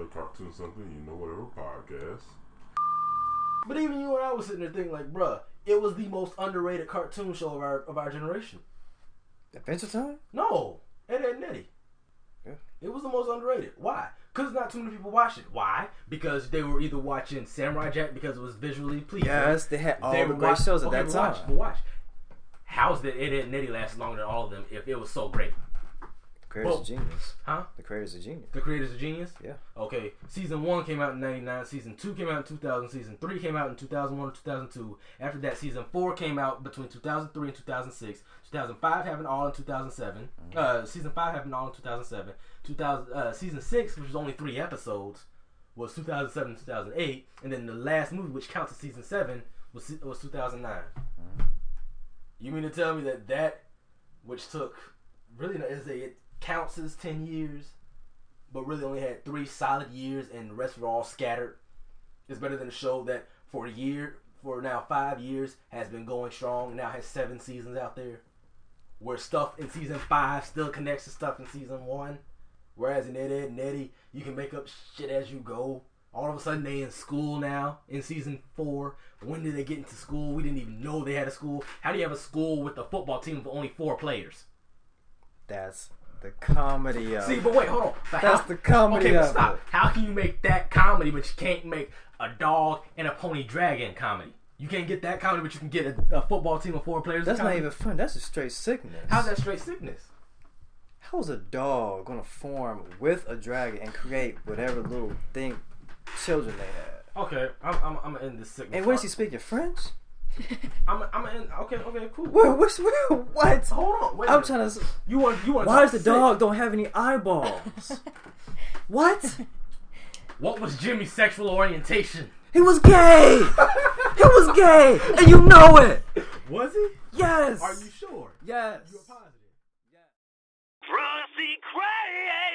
another Cartoon Something You Know Whatever podcast. But even you and I was sitting there thinking, like, bruh, it was the most underrated cartoon show of our generation. Adventure Time? No, Ed, Edd n Eddy. Yeah. It was the most underrated. Why? Because not too many people watched it. Why? Because they were either watching Samurai Jack because it was visually pleasing. Yes, they had all the great shows at that time. Watch. How's that Ed, Edd n Eddy lasted longer than all of them if it was so great? Creators of Genius. Huh? The Creators of Genius. The Creators of Genius? Yeah. Okay. Season 1 came out in 99. Season 2 came out in 2000. Season 3 came out in 2001 or 2002. After that, Season 4 came out between 2003 and 2006. 2005 happened all in 2007. Season 5 happened all in 2007. Season 6, which was only 3 episodes, was 2007 2008. And then the last movie, which counts as Season 7, was 2009. Mm-hmm. You mean to tell me that which took, really, it counts as 10 years, but really only had 3 solid years and the rest were all scattered, is better than a show that for now 5 years has been going strong and now has 7 seasons out there, where stuff in season 5 still connects to stuff in season 1, whereas in Ed, Edd n Eddy you can make up shit as you go. All of a sudden they in school now in season 4. When did they get into school? We didn't even know they had a school. How do you have a school with a football team with only 4 players? That's the comedy of it. See, but wait, hold on. That's the comedy of stop. it. How can you make that comedy, but you can't make a dog and a pony dragon comedy? You can't get that comedy, but you can get a football team of 4 players. That's not comedy? even fun. That's just straight sickness. How's that straight sickness? How's a dog gonna form with a dragon and create whatever little thing children they had? Okay, I'm gonna end this sickness. And what is he speaking French? I'm gonna end. Okay, cool. What? Hold on. Wait. I'm trying to. You want? Why does the dog don't have any eyeballs? What? What was Jimmy's sexual orientation? He was gay. He was gay, and you know it. Was he? Yes. Are you sure? Yes. You're positive. Rusty Cray,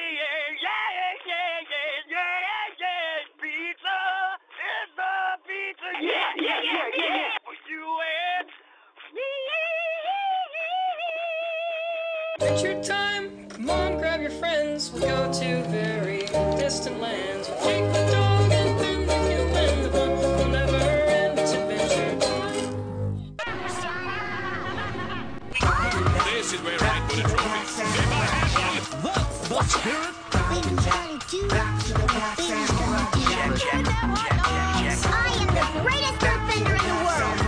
pizza is the pizza, yeah. For you and me. Adventure time! Come on, grab your friends. We'll go to very distant lands. We'll take the dog and then the human. The fun will never end. It's adventure time. This is where I put a trophy. Say my hand on it. The spirit. I am the greatest earthbender in the world.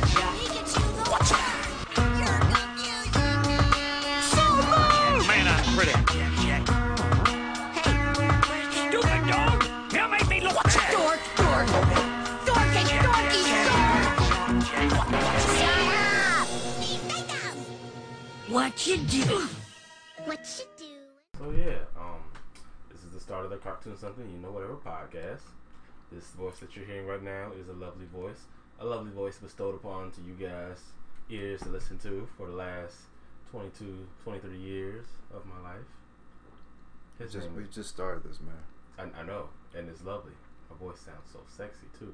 Man, I'm pretty. Stupid dog! You make me look bad. Dork. Dorky, shut up! What you do? So yeah, this is the start of the Cartoon Something You Know Whatever podcast. This voice that you're hearing right now is a lovely voice bestowed upon to you guys ears to listen to for the last 22, 23 years of my life. We just started this, man. I know, and it's lovely. My voice sounds so sexy too.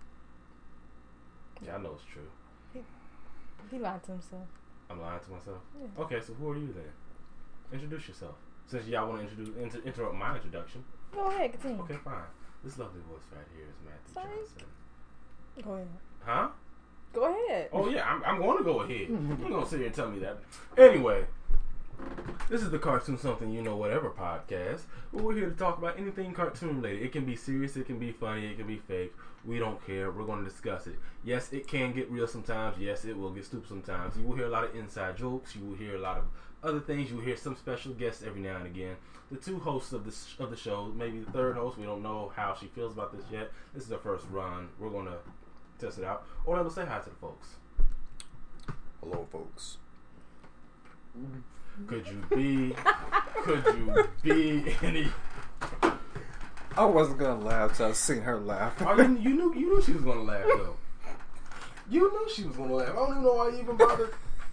Yeah, I know it's true. He lied to himself. I'm lying to myself. Yeah. Okay, so who are you then? Introduce yourself. Since y'all want to interrupt my introduction. Go ahead, continue. Okay, fine. This lovely voice right here is Matthew Sorry? Johnson. Go ahead. Huh? Go ahead. Oh yeah, I'm going to go ahead. You ain't gonna sit here and tell me that. Anyway, this is the Cartoon Something You Know Whatever podcast. We're here to talk about anything cartoon related. It can be serious, it can be funny, it can be fake. We don't care. We're going to discuss it. Yes, it can get real sometimes. Yes, it will get stupid sometimes. You will hear a lot of inside jokes. You will hear a lot of other things. You will hear some special guests every now and again. The 2 hosts of the show, maybe the 3rd host. We don't know how she feels about this yet. This is her first run. We're going to test it out. Orlando, say hi to the folks. Hello, folks. Could you be any? I wasn't gonna laugh till I seen her laugh. Oh, you knew she was gonna laugh though. You knew she was gonna laugh. I don't even know why you even bothered.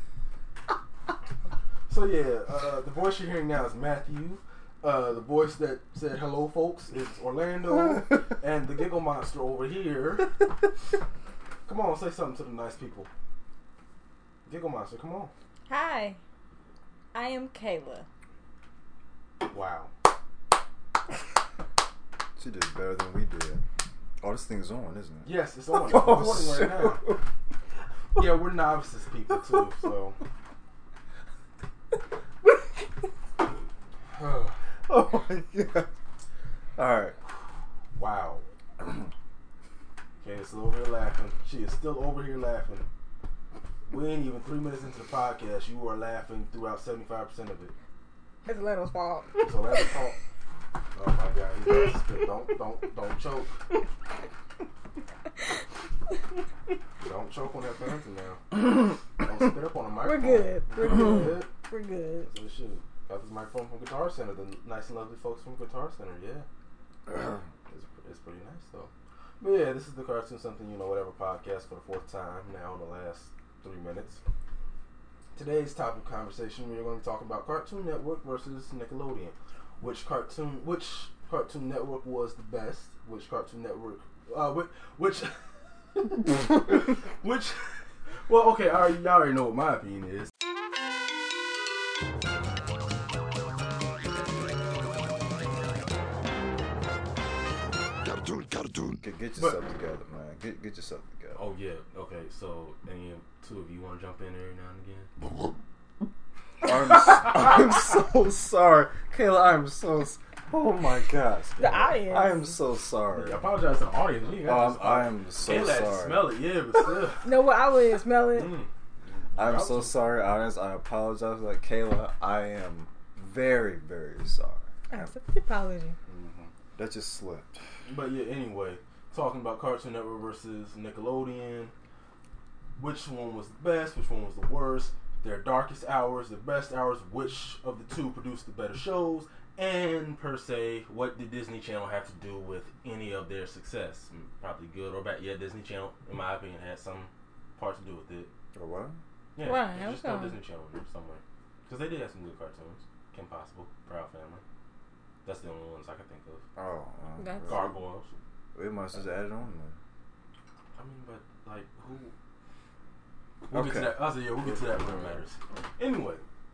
So yeah, the voice you're hearing now is Matthew. The voice that said hello, folks, is Orlando, and the giggle monster over here. Come on, say something to the nice people. Giggle monster, come on. Hi. I am Kayla. Wow. She did better than we did. Oh, this thing's on, isn't it? Yes, it's on. It's recording right now. Yeah, we're novices people too, so. Oh my god. Alright. Wow. Okay, still over here laughing. She is still over here laughing. We ain't even 3 minutes into the podcast. You are laughing throughout 75% of it. It's Leno's fault. So that's the fault. Oh my god, he's about to spit. Don't choke. Don't choke on that fancy now. Don't spit up on the microphone. We're good. We're good. Good. We're good. So shit. Got this microphone from Guitar Center. The nice and lovely folks from Guitar Center. Yeah. It's pretty nice though. But yeah, this is the Cartoon Something You Know Whatever podcast for the 4th time now in the last 3 minutes. Today's topic of conversation, we are going to talk about Cartoon Network versus Nickelodeon. Which Cartoon Network was the best? Which Cartoon Network? Which? Well, okay, y'all already know what my opinion is. Get yourself together, man. Get yourself together. Oh yeah, okay. So, any two of you want to jump in every now and again? I'm so sorry, Kayla. I'm so. Oh my gosh. The audience. I am so sorry. I apologize to the audience. We ain't got I am so Kayla had to sorry. smell it, yeah, but still. No, what I would smell it. I'm so sorry, audience. I apologize. Like Kayla, I am very, very sorry. Accept the apology. That just slipped. But yeah, anyway, talking about Cartoon Network versus Nickelodeon. Which one was the best? Which one was the worst? Their darkest hours, their best hours. Which of the two produced the better shows? And per se, what did Disney Channel have to do with any of their success? Probably good or bad. Yeah, Disney Channel, in my opinion, had some part to do with it. Or what? Yeah, Right, there's just no okay. Disney Channel in there somewhere. Because they did have some good cartoons. Kim Possible, Proud Family. That's the only ones I can think of. Oh. That's- Gargoyles. We must just add it on then. I mean, but like, who? We'll get to Okay. that. I said, yeah, we'll get to that when it matters. Anyway,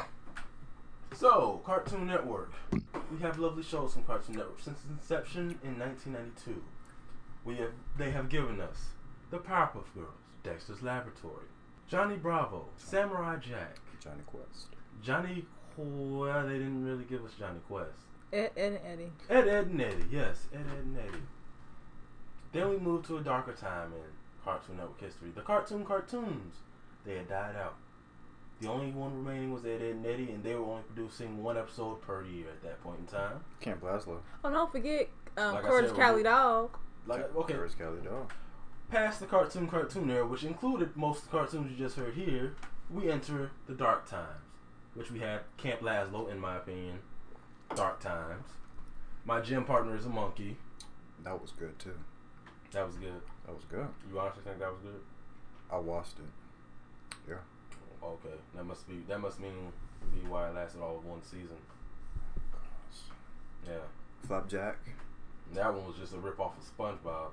so Cartoon Network. We have lovely shows from Cartoon Network since its inception in 1992. They have given us the Powerpuff Girls, Dexter's Laboratory, Johnny Bravo, Samurai Jack, Johnny Quest. Well, they didn't really give us Johnny Quest. Ed and Eddie. Ed, Edd and Eddy, yes, Ed, Edd and Eddy. Then we moved to a darker time in Cartoon Network history. The cartoons, they had died out. The only one remaining was Ed, Edd and Eddy, and they were only producing 1 episode per year at that point in time. Camp Laszlo. Oh, don't forget Like I Courage said, Cali Dog. Like, okay, Where's Cali Dog? past the cartoon era, which included most of the cartoons you just heard here, we enter the dark times, which we had Camp Laszlo, in my opinion. Dark times. My gym partner is a monkey. That was good too. That was good. That was good. You honestly think that was good? I watched it. Yeah. Okay, that must mean why it lasted all of 1 season. Yeah, Flapjack. that one was just a rip off of SpongeBob.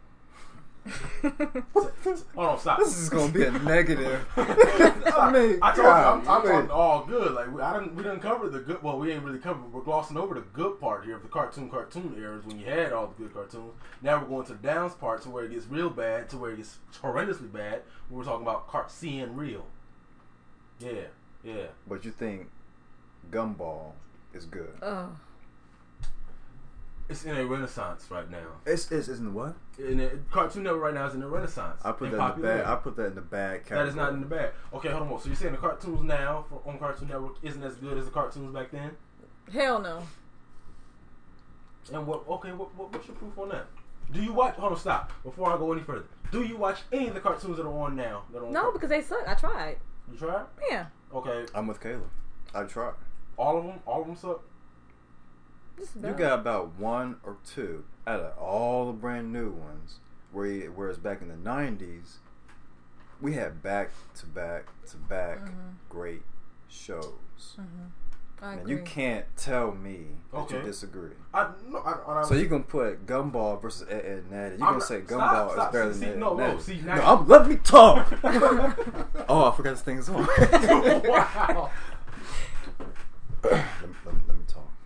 Hold on, stop. This is gonna be a negative. I mean, I told you, I'm God, talking all good. Like we didn't cover the good. Well, we ain't really covered. We're glossing over the good part here of the cartoon eras when you had all the good cartoons. Now we're going to the downs part to where it gets real bad, to where it gets horrendously bad. We're talking about seeing real. Yeah. But you think Gumball is good? Oh. It's in a renaissance right now. It's in the what? Cartoon Network right now is in a renaissance. I put in that in the popularity. bag. I put that in the bag. That is not in the bag. Okay, hold on. So you're saying the cartoons now on Cartoon Network isn't as good as the cartoons back then? Hell no. And what's your proof on that? Do you watch? Hold on, stop. Before I go any further, do you watch any of the cartoons that are on now? No, because they suck. I tried. You tried? Yeah. Okay. I'm with Kayla. I tried. All of them suck. You got about 1 or 2 out of all the brand new ones. Whereas back in the 90s, we had back to back great shows. I And agree. you can't tell me that you disagree. So you're going to put Gumball versus Ed, Edd and Eddy. You're going to say Gumball is better than Ed, Edd and Eddy. Let me talk. Oh, I forgot this thing's on. Wow. let me talk.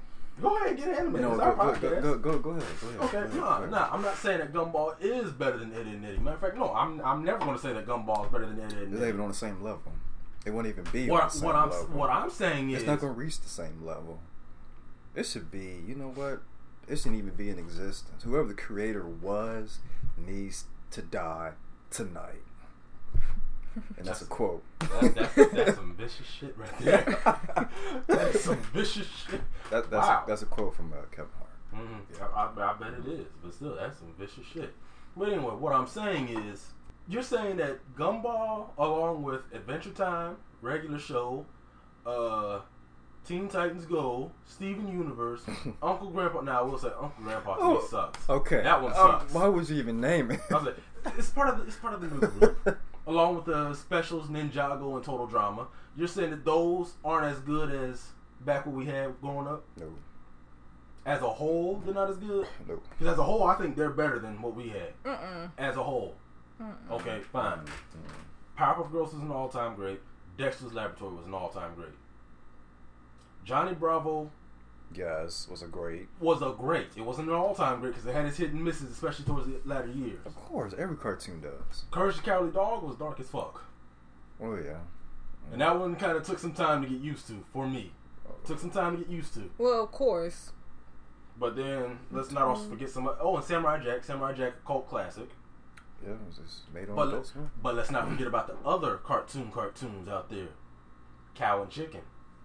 Go ahead, get animated. No, It's our go podcast. ahead. Go ahead. Okay, no, I'm not saying that Gumball is better than Eddie and Eddie. Matter of fact, no, I'm never going to say that Gumball is better than Eddie and They're Eddie. not even on the same level. It won't even be on the same level. What I'm saying is It's not going to reach the same level. It should be, you know what? It shouldn't even be in existence. Whoever the creator was needs to die tonight. And that's a quote. That's some vicious shit right there. That's some vicious shit. That's a quote from Kevin Hart. Mm-hmm. I bet it is, but still, that's some vicious shit. But anyway, what I'm saying is, you're saying that Gumball, along with Adventure Time, regular show, Teen Titans Go, Steven Universe, Uncle Grandpa. Now I will say Uncle Grandpa to me sucks. Okay, that one sucks. Why would you even name it? I was like, it's part of the movie group, along with the specials, Ninjago and Total Drama. You're saying that those aren't as good as back when we had growing up. No. As a whole, they're not as good. No. Because as a whole, I think they're better than what we had. Mm-mm. As a whole. Mm-mm. Okay, fine. Powerpuff Girls was an all-time great. Dexter's Laboratory was an all-time great. Johnny Bravo, yes, was a great. It wasn't an all-time great because it had its hit and misses, especially towards the latter years. Of course, every cartoon does. Courage the Cowardly Dog was dark as fuck. Oh yeah. And that one kind of took some time to get used to, for me. Took some time to get used to. Well, of course. But then, let's not also forget some... Oh, and Samurai Jack. Samurai Jack, cult classic. Yeah, it was just made on Adult Swim. But let's not forget about the other cartoons out there. Cow and Chicken.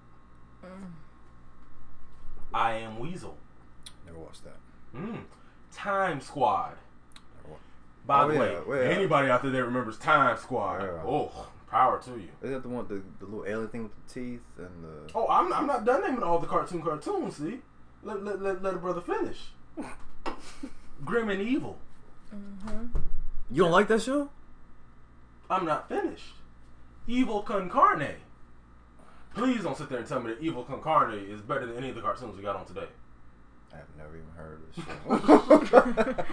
I Am Weasel. Never watched that. Time Squad. By the way, anybody out there that remembers Time Squad, power to you. Is that the one, the little alien thing with the teeth and the... Oh, I'm not done naming all the cartoons, see? Let a brother finish. Grim and Evil. You don't like that show? I'm not finished. Evil Con Carne. Please don't sit there and tell me that Evil Con Carne is better than any of the cartoons we got on today. I've never even heard of this show.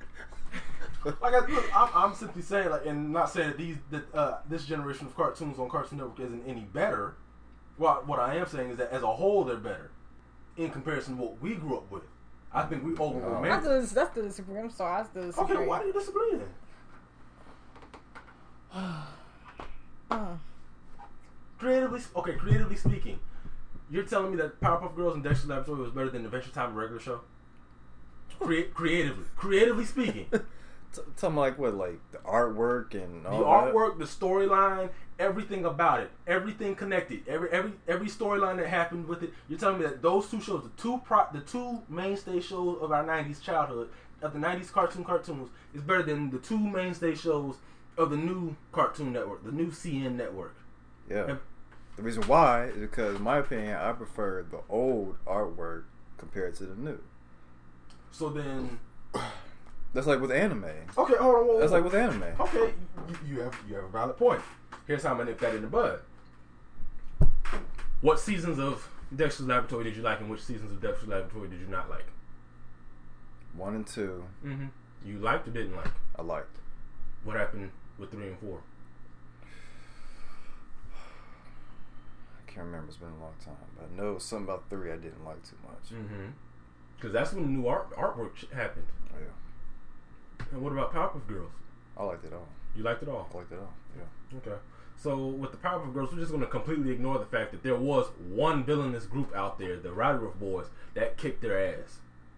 I'm simply saying, and not saying that this generation of cartoons on Cartoon Network isn't any better. What I am saying is that as a whole, they're better in comparison to what we grew up with. I think we over-romantic. That's the disagree. I'm sorry, I still disagree. Okay, why do you disagree then? Creatively speaking, you're telling me that Powerpuff Girls and Dexter's Laboratory was better than Adventure Time, a regular show? Creatively speaking. Tell me like the artwork and all the artwork, the storyline, everything about it, everything connected, every storyline that happened with it. You're telling me that those two shows, the two mainstay shows of our '90s childhood, of the '90s cartoons, is better than the two mainstay shows of the new Cartoon Network, the new CN network. Yeah. The reason why is because, in my opinion, I prefer the old artwork compared to the new. So then, that's like with anime. Okay, hold on. That's like with anime. Okay, you have a valid point. Here's how I'm gonna nip that in the bud. What seasons of Dexter's Laboratory did you like, and which seasons of Dexter's Laboratory did you not like? 1 and 2. Mm-hmm. You liked or didn't like? I liked. What happened with 3 and 4? I can't remember. It's been a long time, but I know something about 3 I didn't like too much. Mm-hmm. Because that's when the new artwork happened. Oh, yeah. And what about Powerpuff Girls? I liked it all. You liked it all? I liked it all, yeah. Okay. So with the Powerpuff Girls, we're just going to completely ignore the fact that there was one villainous group out there, the Rowdy Rough Boys, that kicked their ass.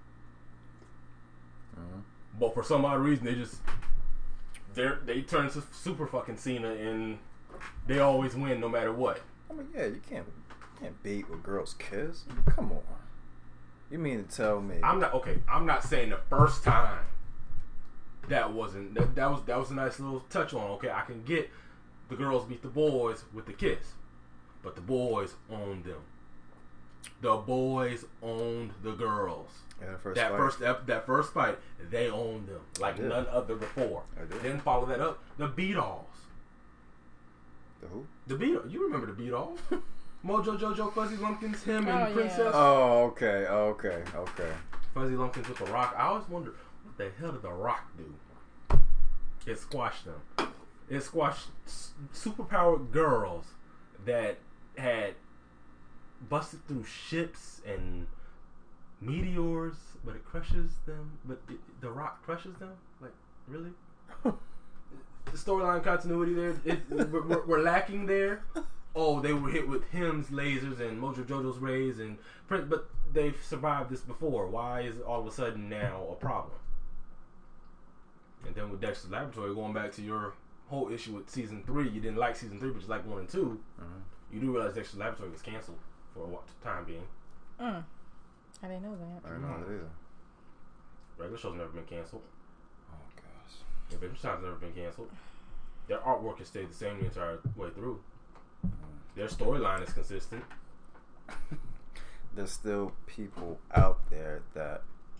Mm-hmm. But for some odd reason, they turn to Super fucking Cena, and they always win no matter what. I mean, yeah, you can't beat with girls kiss. Come on. You mean to tell me? I'm not saying the first time that wasn't that was a nice little touch on. Okay, I can get the girls beat the boys with the kiss, but the boys owned them. The boys owned the girls. Yeah, that first fight, they owned them like none other before. Then follow that up, the B-Dolls. The who? The B-Dolls. You remember the B-Dolls? Mojo Jojo, Fuzzy Lumpkins, him and Princess. Yeah. Oh, okay. Fuzzy Lumpkins with the Rock. I always wonder, what the hell did the Rock do? It squashed them. It squashed superpowered girls that had busted through ships and meteors, but it crushes them. But the rock crushes them. Like, really? The storyline continuity there, we're lacking there. Oh, they were hit with Him's lasers and Mojo Jojo's rays, but they've survived this before. Why is it all of a sudden now a problem? And then with Dexter's Laboratory, going back to your whole issue with season 3, you didn't like season 3, but you liked 1 and 2. Mm-hmm. You do realize Dexter's Laboratory was canceled for a time being. I didn't know that. I didn't know that either. Regular show's never been canceled. Oh gosh. Adventure Time's never been canceled. Their artwork has stayed the same the entire way through. Their storyline is consistent. There's still people out there that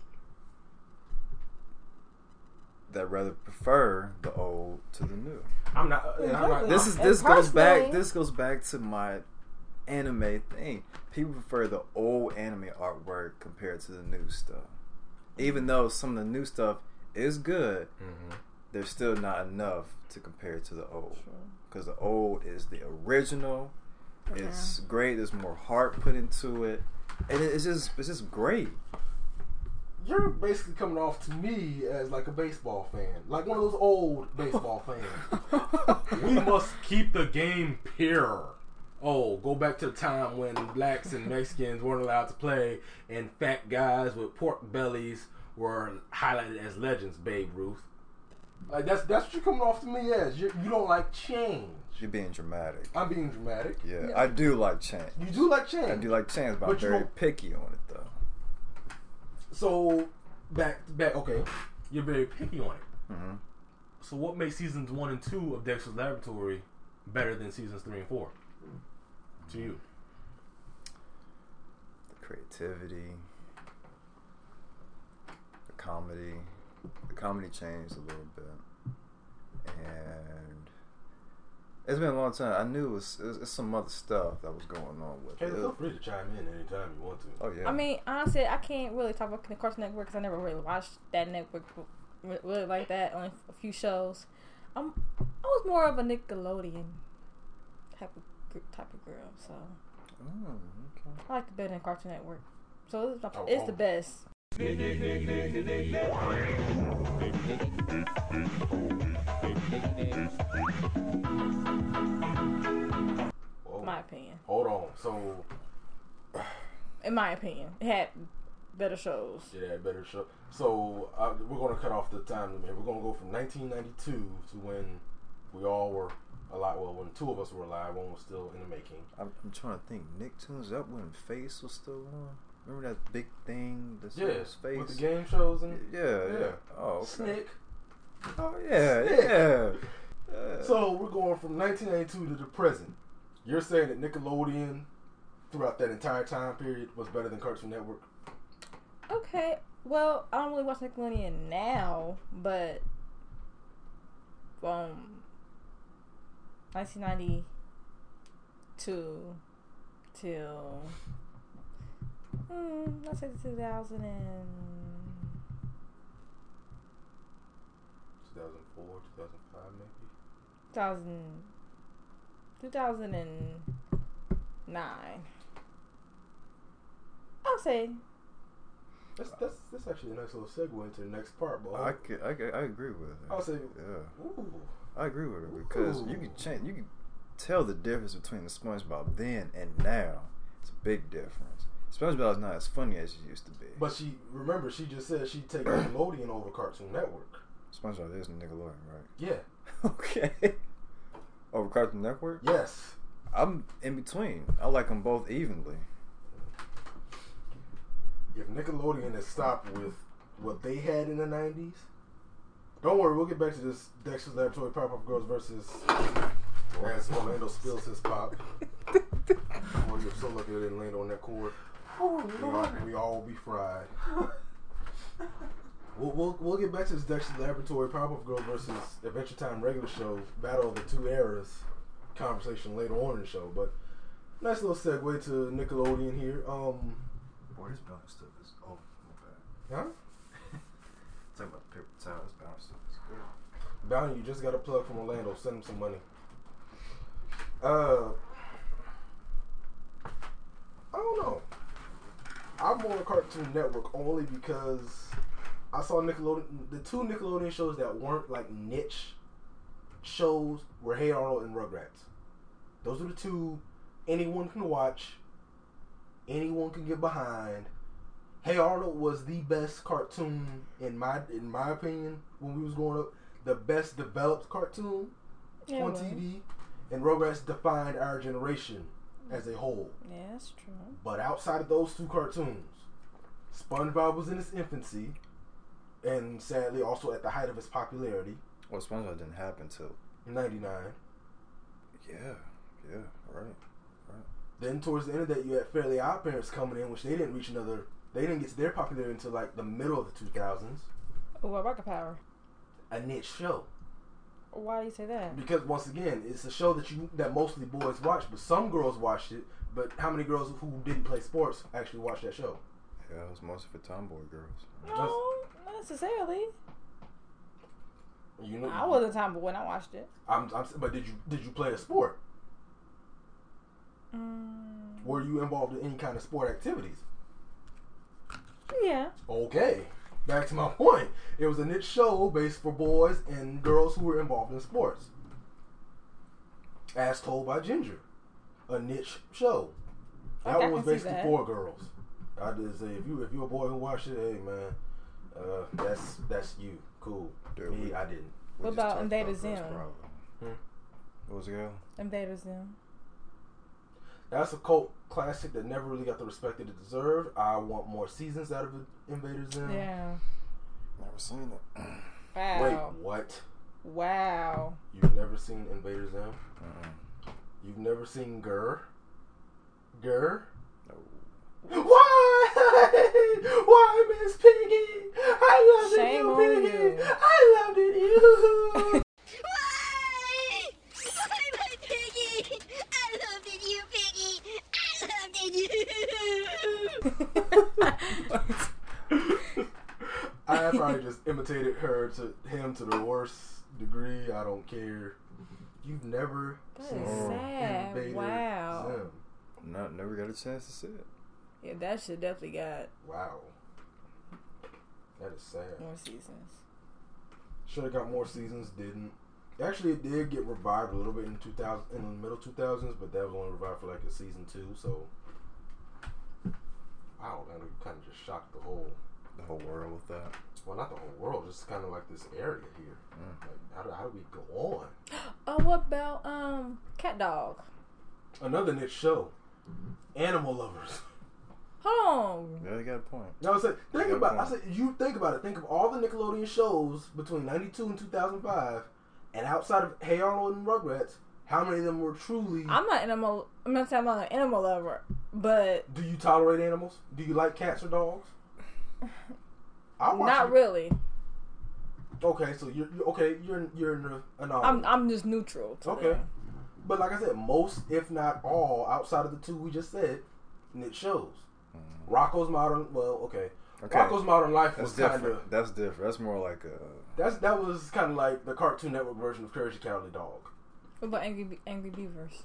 rather prefer the old to the new. I'm not. This goes back to my anime thing. People prefer the old anime artwork compared to the new stuff. Even though some of the new stuff is good, there's still not enough to compare to the old. Because the old is the original. It's great. There's more heart put into it, and it's just great. You're basically coming off to me as like a baseball fan, like one of those old baseball fans. We must keep the game pure. Oh, go back to the time when blacks and Mexicans weren't allowed to play, and fat guys with pork bellies were highlighted as legends. Babe Ruth. Like that's what you're coming off to me as. You don't like change. You're being dramatic. I'm being dramatic. Yeah, I do like change. You do like change. I do like change, but I'm very picky on it though. So back. Okay, you're very picky on it. Mm-hmm. So what makes seasons 1 and 2 of Dexter's Laboratory better than seasons 3 and 4 to you? The creativity, the comedy. The comedy changed a little bit, and it's been a long time. I knew it's some other stuff that was going on with it. Feel free to chime in anytime you want to. Oh yeah. I mean, honestly, I can't really talk about the Cartoon Network because I never really watched that network really like that. Only a few shows. I was more of a Nickelodeon type of girl, so okay. I like it better than Cartoon Network. So it's the best. My opinion. Hold on. So, in my opinion, it had better shows. It had better shows. So we're going to cut off the time limit. We're going to go from 1992 to when we all were alive. Well, when 2 of us were alive, 1 was still in the making. I'm trying to think. Nicktoons, up when Face was still on. Remember that big thing? Face with the game shows and yeah. Oh, okay. Snick. Oh yeah, Snick. yeah. So we're going from 1992 to the present. You're saying that Nickelodeon, throughout that entire time period, was better than Cartoon Network? Okay, well, I don't really watch Nickelodeon now, but from 1992 till let's say 2004, 2005 maybe? 2009. I'll say. That's actually a nice little segue into the next part, boy. I agree with it. I'll say, yeah. Ooh. I agree with it because you can change. You can tell the difference between the SpongeBob then and now. It's a big difference. SpongeBob is not as funny as it used to be. But she just said she'd take Nickelodeon over Cartoon Network. SpongeBob is Nickelodeon, right? Yeah. Okay. Over Cartoon Network? Yes. I'm in between. I like them both evenly. If Nickelodeon had stopped with what they had in the 90s, don't worry, we'll get back to this Dexter's Laboratory Powerpuff Girls versus as Orlando spills his pop. Oh, you're so lucky I didn't land on that cord. We all will be fried. We'll get back to this Dexter's Laboratory Powerpuff Girls versus Adventure Time regular show Battle of the Two Eras conversation later on in the show. But nice little segue to Nickelodeon here. Boy, this balance stuff is my bad. Huh? Talking about the paper towel, this balance stuff is good. Bounty, you just got a plug from Orlando. Send him some money. I don't know. I I'm on Cartoon Network only because I saw Nickelodeon. The two Nickelodeon shows that weren't like niche shows were Hey Arnold and Rugrats. Those are the two anyone can watch, anyone can get behind. Hey Arnold was the best cartoon in my opinion when we was growing up. The best developed cartoon on TV, and Rugrats defined our generation as a whole. Yeah, that's true. But outside of those two cartoons, SpongeBob was in its infancy, and sadly also at the height of its popularity. Well, SpongeBob didn't happen till '99. Yeah, right. Then towards the end of that, you had Fairly Odd Parents coming in, which they didn't get to their popularity until like the middle of the 2000s. Oh, what Rocket Power? A niche show. Why do you say that? Because once again, it's a show that mostly boys watch, but some girls watched it. But how many girls who didn't play sports actually watched that show? Yeah, it was mostly for tomboy girls. No, not necessarily. You know, I wasn't a tomboy when I watched it. But did you play a sport? Were you involved in any kind of sport activities? Yeah. Okay. Back to my point. It was a niche show based for boys and girls who were involved in sports. As told by Ginger. A niche show. That Okay, one was I can see basically that. for girls. I just say if you're a boy who watched it, hey man, that's you. Cool. Dude, Me, I didn't. What about Invader Zim? What was it called? Invader Zim. That's a cult classic that never really got the respect that it deserved. I want more seasons out of Invader Zim. Yeah. Never seen it. Wow. Wait, what? Wow. You've never seen Invader Zim? Uh-uh. You've never seen Gurr? Gurr? No. Why? Why, Miss Piggy? I loved Shame it, on you, Piggy. you. I loved it, you. Bye, Piggy. I loved it, you, Piggy. I loved it, you. I probably just imitated him to the worst degree. I don't care. You've never That seen is sad. Invader Wow. Zim. Never got a chance to see it. Yeah, that shit definitely got Wow. That is sad. more seasons. Should have got more seasons, didn't. Actually, it did get revived a little bit in the middle 2000s, but that was only revived for like a season 2. So, wow, man, we kind of just shocked the whole world with that. Well, not the whole world, just kind of like this area here. Like, how do we go on? Oh, what about Cat Dog? Another niche show, Animal Lovers. Hold on. Yeah, you got a point. You know what I'm saying? You got a point. I said, you think about it. Think of all the Nickelodeon shows between '92 and 2005, and outside of Hey Arnold and Rugrats, how many of them were truly? I'm not saying I'm not an animal lover, but Do you tolerate animals? Do you like cats or dogs? not really. Okay, so you're an anomaly. I'm just neutral. To Okay. them. But like I said, most, if not all, outside of the two we just said, niche shows. Rocco's Modern, Rocco's Modern Life That's was kind different. of That's different. That's more like a. that was kind of like the Cartoon Network version of Courage the Cowardly Dog. What about Angry Beavers?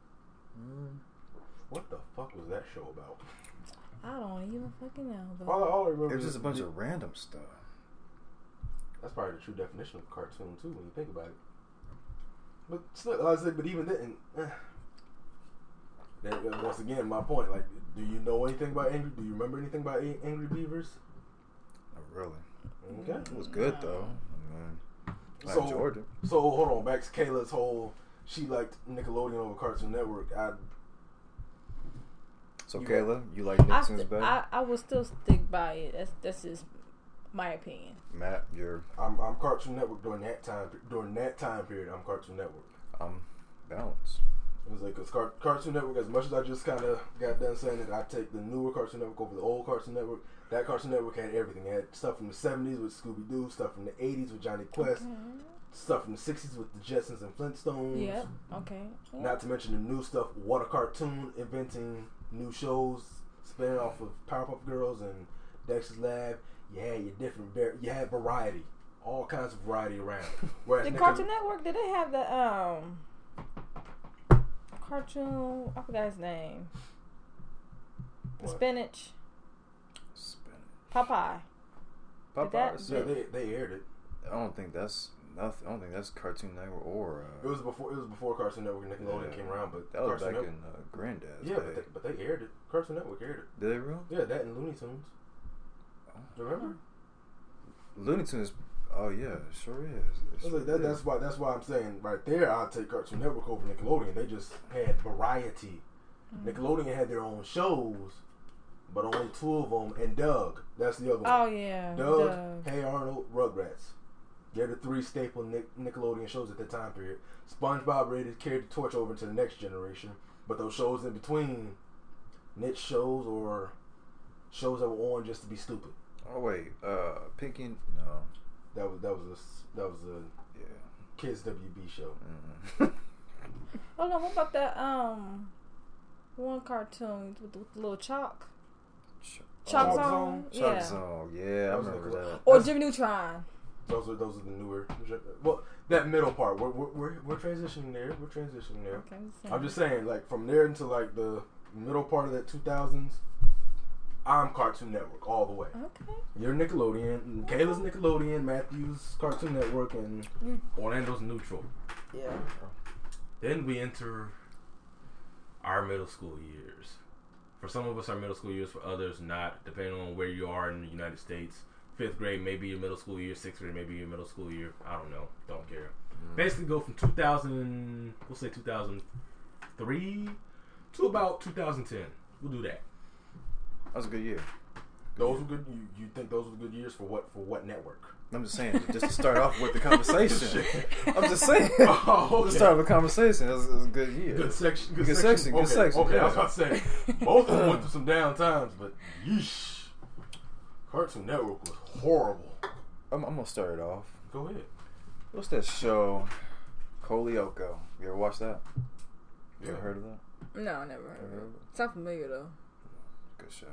What the fuck was that show about? I don't even fucking know. But All I remember It was is just a bunch of random stuff. That's probably the true definition of a cartoon too, when you think about it. But still, like I said, but even then, then once again, my point. Like, do you know anything about Angry? Do you remember anything about Angry Beavers? Not really. Okay. It was good though. I So- enjoyed it. So hold on, back to Kayla's whole. She liked Nickelodeon over Cartoon Network. So You Kayla, you like Nixon's better? I will still stick by it. That's just my opinion. Matt, you're I'm Cartoon Network during that time. During that time period, I'm Cartoon Network. balanced. It was like, cause Cartoon Network, as much as I just kind of got done saying it, I take the newer Cartoon Network over the old Cartoon Network. That Cartoon Network had everything. It had stuff from the 70s with Scooby-Doo, stuff from the 80s with Johnny Quest, stuff from the 60s with the Jetsons and Flintstones. Yep. Okay. Yep. Not to mention the new stuff, What a Cartoon, inventing new shows, spinning off of Powerpuff Girls and Dexter's Lab. Yeah, you're different. You had variety. All kinds of variety around. Whereas The Cartoon Network, did they have the cartoon? I forgot his name. The What? spinach. Popeye. Did that- Popeyes. Yeah, they aired it. I don't think that's nothing. I don't think that's Cartoon Network or. It was before Cartoon Network and Nickelodeon came around, but that was Cartoon back Network, in Granddad's yeah, day. but they aired it. Cartoon Network aired it. Did they really? Yeah, that and Looney Tunes. Remember? Looney Tunes. Oh yeah, sure is. I was like, that's why I'm saying right there. I'll take Cartoon Network over Nickelodeon. They just had variety. Nickelodeon had their own shows, but only 2 of them. And Doug, that's the other one. Oh yeah. Doug, Hey Arnold, Rugrats. They're the 3 staple Nickelodeon shows at that time period. SpongeBob ready to carry the torch over to the next generation, but those shows in between, niche shows or shows that were on just to be stupid. Oh wait, Pinky. No. That was a Yeah. kids WB show. Hold on, what about that one cartoon with the little chalk? Chalk Zone? Chuck Yeah. Zone. Yeah, I That was remember Nickelodeon. that. Or Jimmy Neutron. Those are the newer. Well, that middle part, we're transitioning there. We're transitioning there. Okay, I'm just saying, like from there into like the middle part of that 2000s, I'm Cartoon Network all the way. Okay. You're Nickelodeon. Kayla's Nickelodeon. Matthew's Cartoon Network, and Orlando's neutral. Yeah. Then we enter our middle school years. For some of us, our middle school years. For others, not. Depending on where you are in the United States. 5th grade may be your middle school year. 6th grade may be your middle school year. I don't know. Don't care. Basically, go from 2000, we'll say 2003 to about 2010. We'll do that. That was a good year. Those were good. You think those were good years for what? For what network? I'm just saying, just to start off with the conversation. I'm just saying. Oh, okay. To start with the conversation, it was a good year. Good section. Good section. Okay, Good section. Okay, yeah. I was about to say both of them went through some down times, but yeesh, Cartoon Network was horrible. I'm gonna start it off. Go ahead. What's that show? Koliyoko. You ever watched that? You Yeah. ever heard of that? No, I never heard of it. Sounds familiar though. Good show.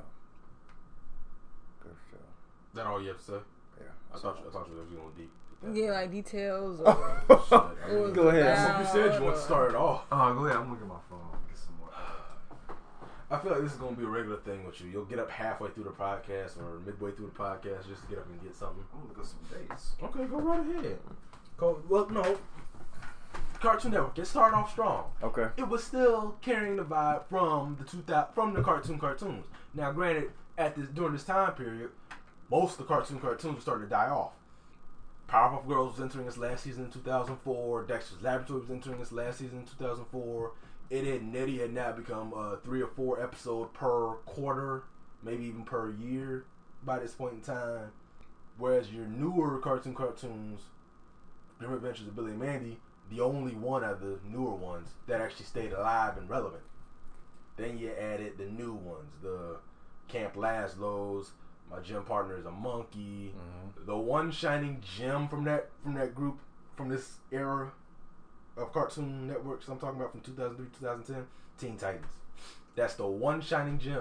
Good show. Is that all you have to say? Yeah. I thought you were going deep. Yeah, like details or Go ahead. That's what you said. You want to start it off. Oh, go ahead. I'm looking at my phone. Get some more. I feel like this is going to be a regular thing with you. You'll get up halfway through the podcast or midway through the podcast just to get up and get something. I'm gonna look at some dates. Okay, go right ahead. Well, no. Cartoon Network. It started off strong. Okay. It was still carrying the vibe from the cartoons. Now, granted, during this time period, most of the cartoons were starting to die off. Powerpuff Girls was entering its last season in 2004. Dexter's Laboratory was entering its last season in 2004. Ed, Edd n Eddy had now become 3 or 4 episode per quarter, maybe even per year by this point in time. Whereas your newer cartoons, Grim Adventures of Billy and Mandy, the only one of the newer ones that actually stayed alive and relevant. Then you added the new ones, the Camp Laszlo's, My Gym Partner is a Monkey, the one shining gem from that group, from this era of Cartoon Networks I'm talking about from 2003 2010, Teen Titans. That's the one shining gem.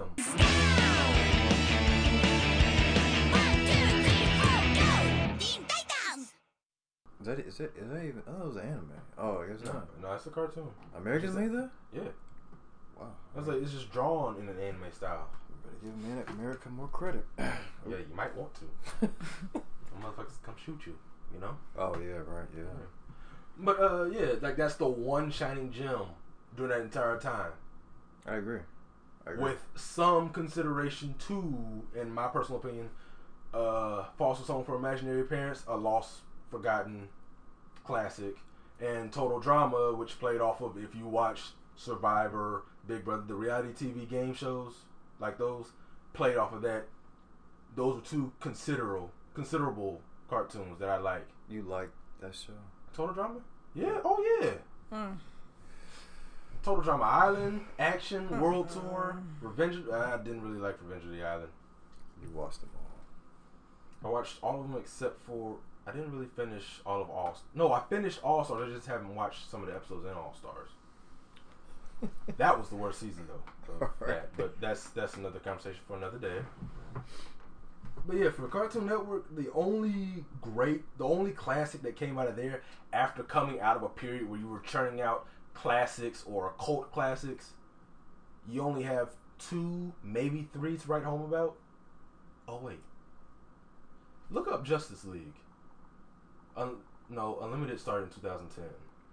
Is that even? Oh, it was an anime. Oh, I guess not. No, it's a cartoon. Americans made that? Yeah. Wow. I was like, it's just drawn in an anime style. Better give America more credit. Yeah, you might want to. Some motherfuckers come shoot you, you know? Oh yeah, right, yeah. But yeah, like that's the one shining gem during that entire time. I agree. With some consideration to, in my personal opinion, Foster's Home for Imaginary Parents, a lost, forgotten classic, and Total Drama, which played off of, if you watch Survivor, Big Brother, the reality TV game shows like those, played off of that. Those were 2 considerable cartoons that I like. You like that show? Total Drama? Yeah. Oh yeah. Total Drama Island, Action, World Tour, Revenge. I didn't really like Revenge of the Island. You watched them all. I watched all of them except for, I didn't really finish all of All. No, I finished All Stars. I just haven't watched some of the episodes in All Stars. That was the worst season though. That, but that's another conversation for another day. But yeah, for Cartoon Network, the only classic that came out of there after coming out of a period where you were churning out classics or cult classics, you only have 2, maybe 3 to write home about. Oh wait, Look up Justice League. No, Unlimited started in 2010.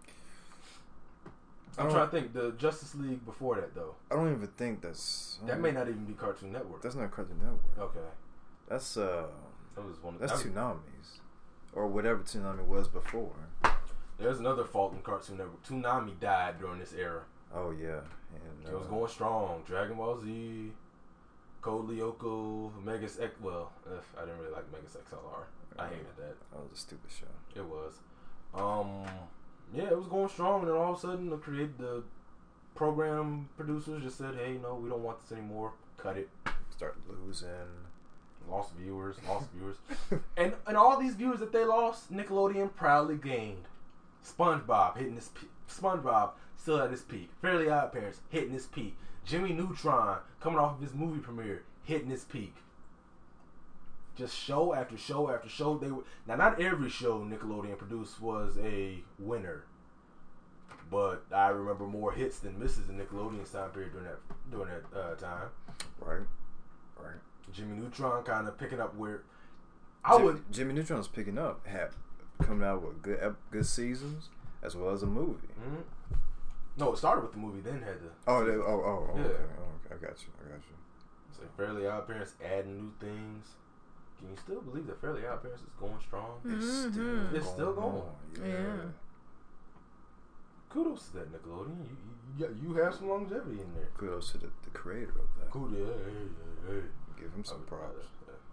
I'm trying to think. The Justice League before that, though. I don't even think that's. That may not even be Cartoon Network. That's not Cartoon Network. Okay. That's That was one. That's Toonami's, or whatever Toonami was before. There's another fault in Cartoon Network. Toonami died during this era. Oh yeah, and It was going strong. Dragon Ball Z, Code Lyoko, Megas X. Well, I didn't really like Megas XLR. I hated that. That was a stupid show. It was. Yeah, it was going strong, and then all of a sudden, the program producers just said, "Hey, no, we don't want this anymore. Cut it." Start losing. Lost viewers. and all these viewers that they lost, Nickelodeon proudly gained. SpongeBob hitting his peak. SpongeBob still at his peak. Fairly Odd Parents hitting his peak. Jimmy Neutron coming off of his movie premiere hitting his peak. Just show after show after show. Now not every show Nickelodeon produced was a winner, but I remember more hits than misses in Nickelodeon's time period during that time. Right. Jimmy Neutron kind of picking up where Jimmy Neutron's picking up, coming out with good seasons as well as a movie. Mm-hmm. No, it started with the movie, then had the. Yeah. Okay. Okay. I got you. It's like Fairly Odd Parents adding new things. Can you still believe that Fairly Odd Parents is going strong? It's still going. Yeah. Kudos to that Nickelodeon. You have some longevity in there. Kudos to the creator of that. Kudos. Hey. Give him some props.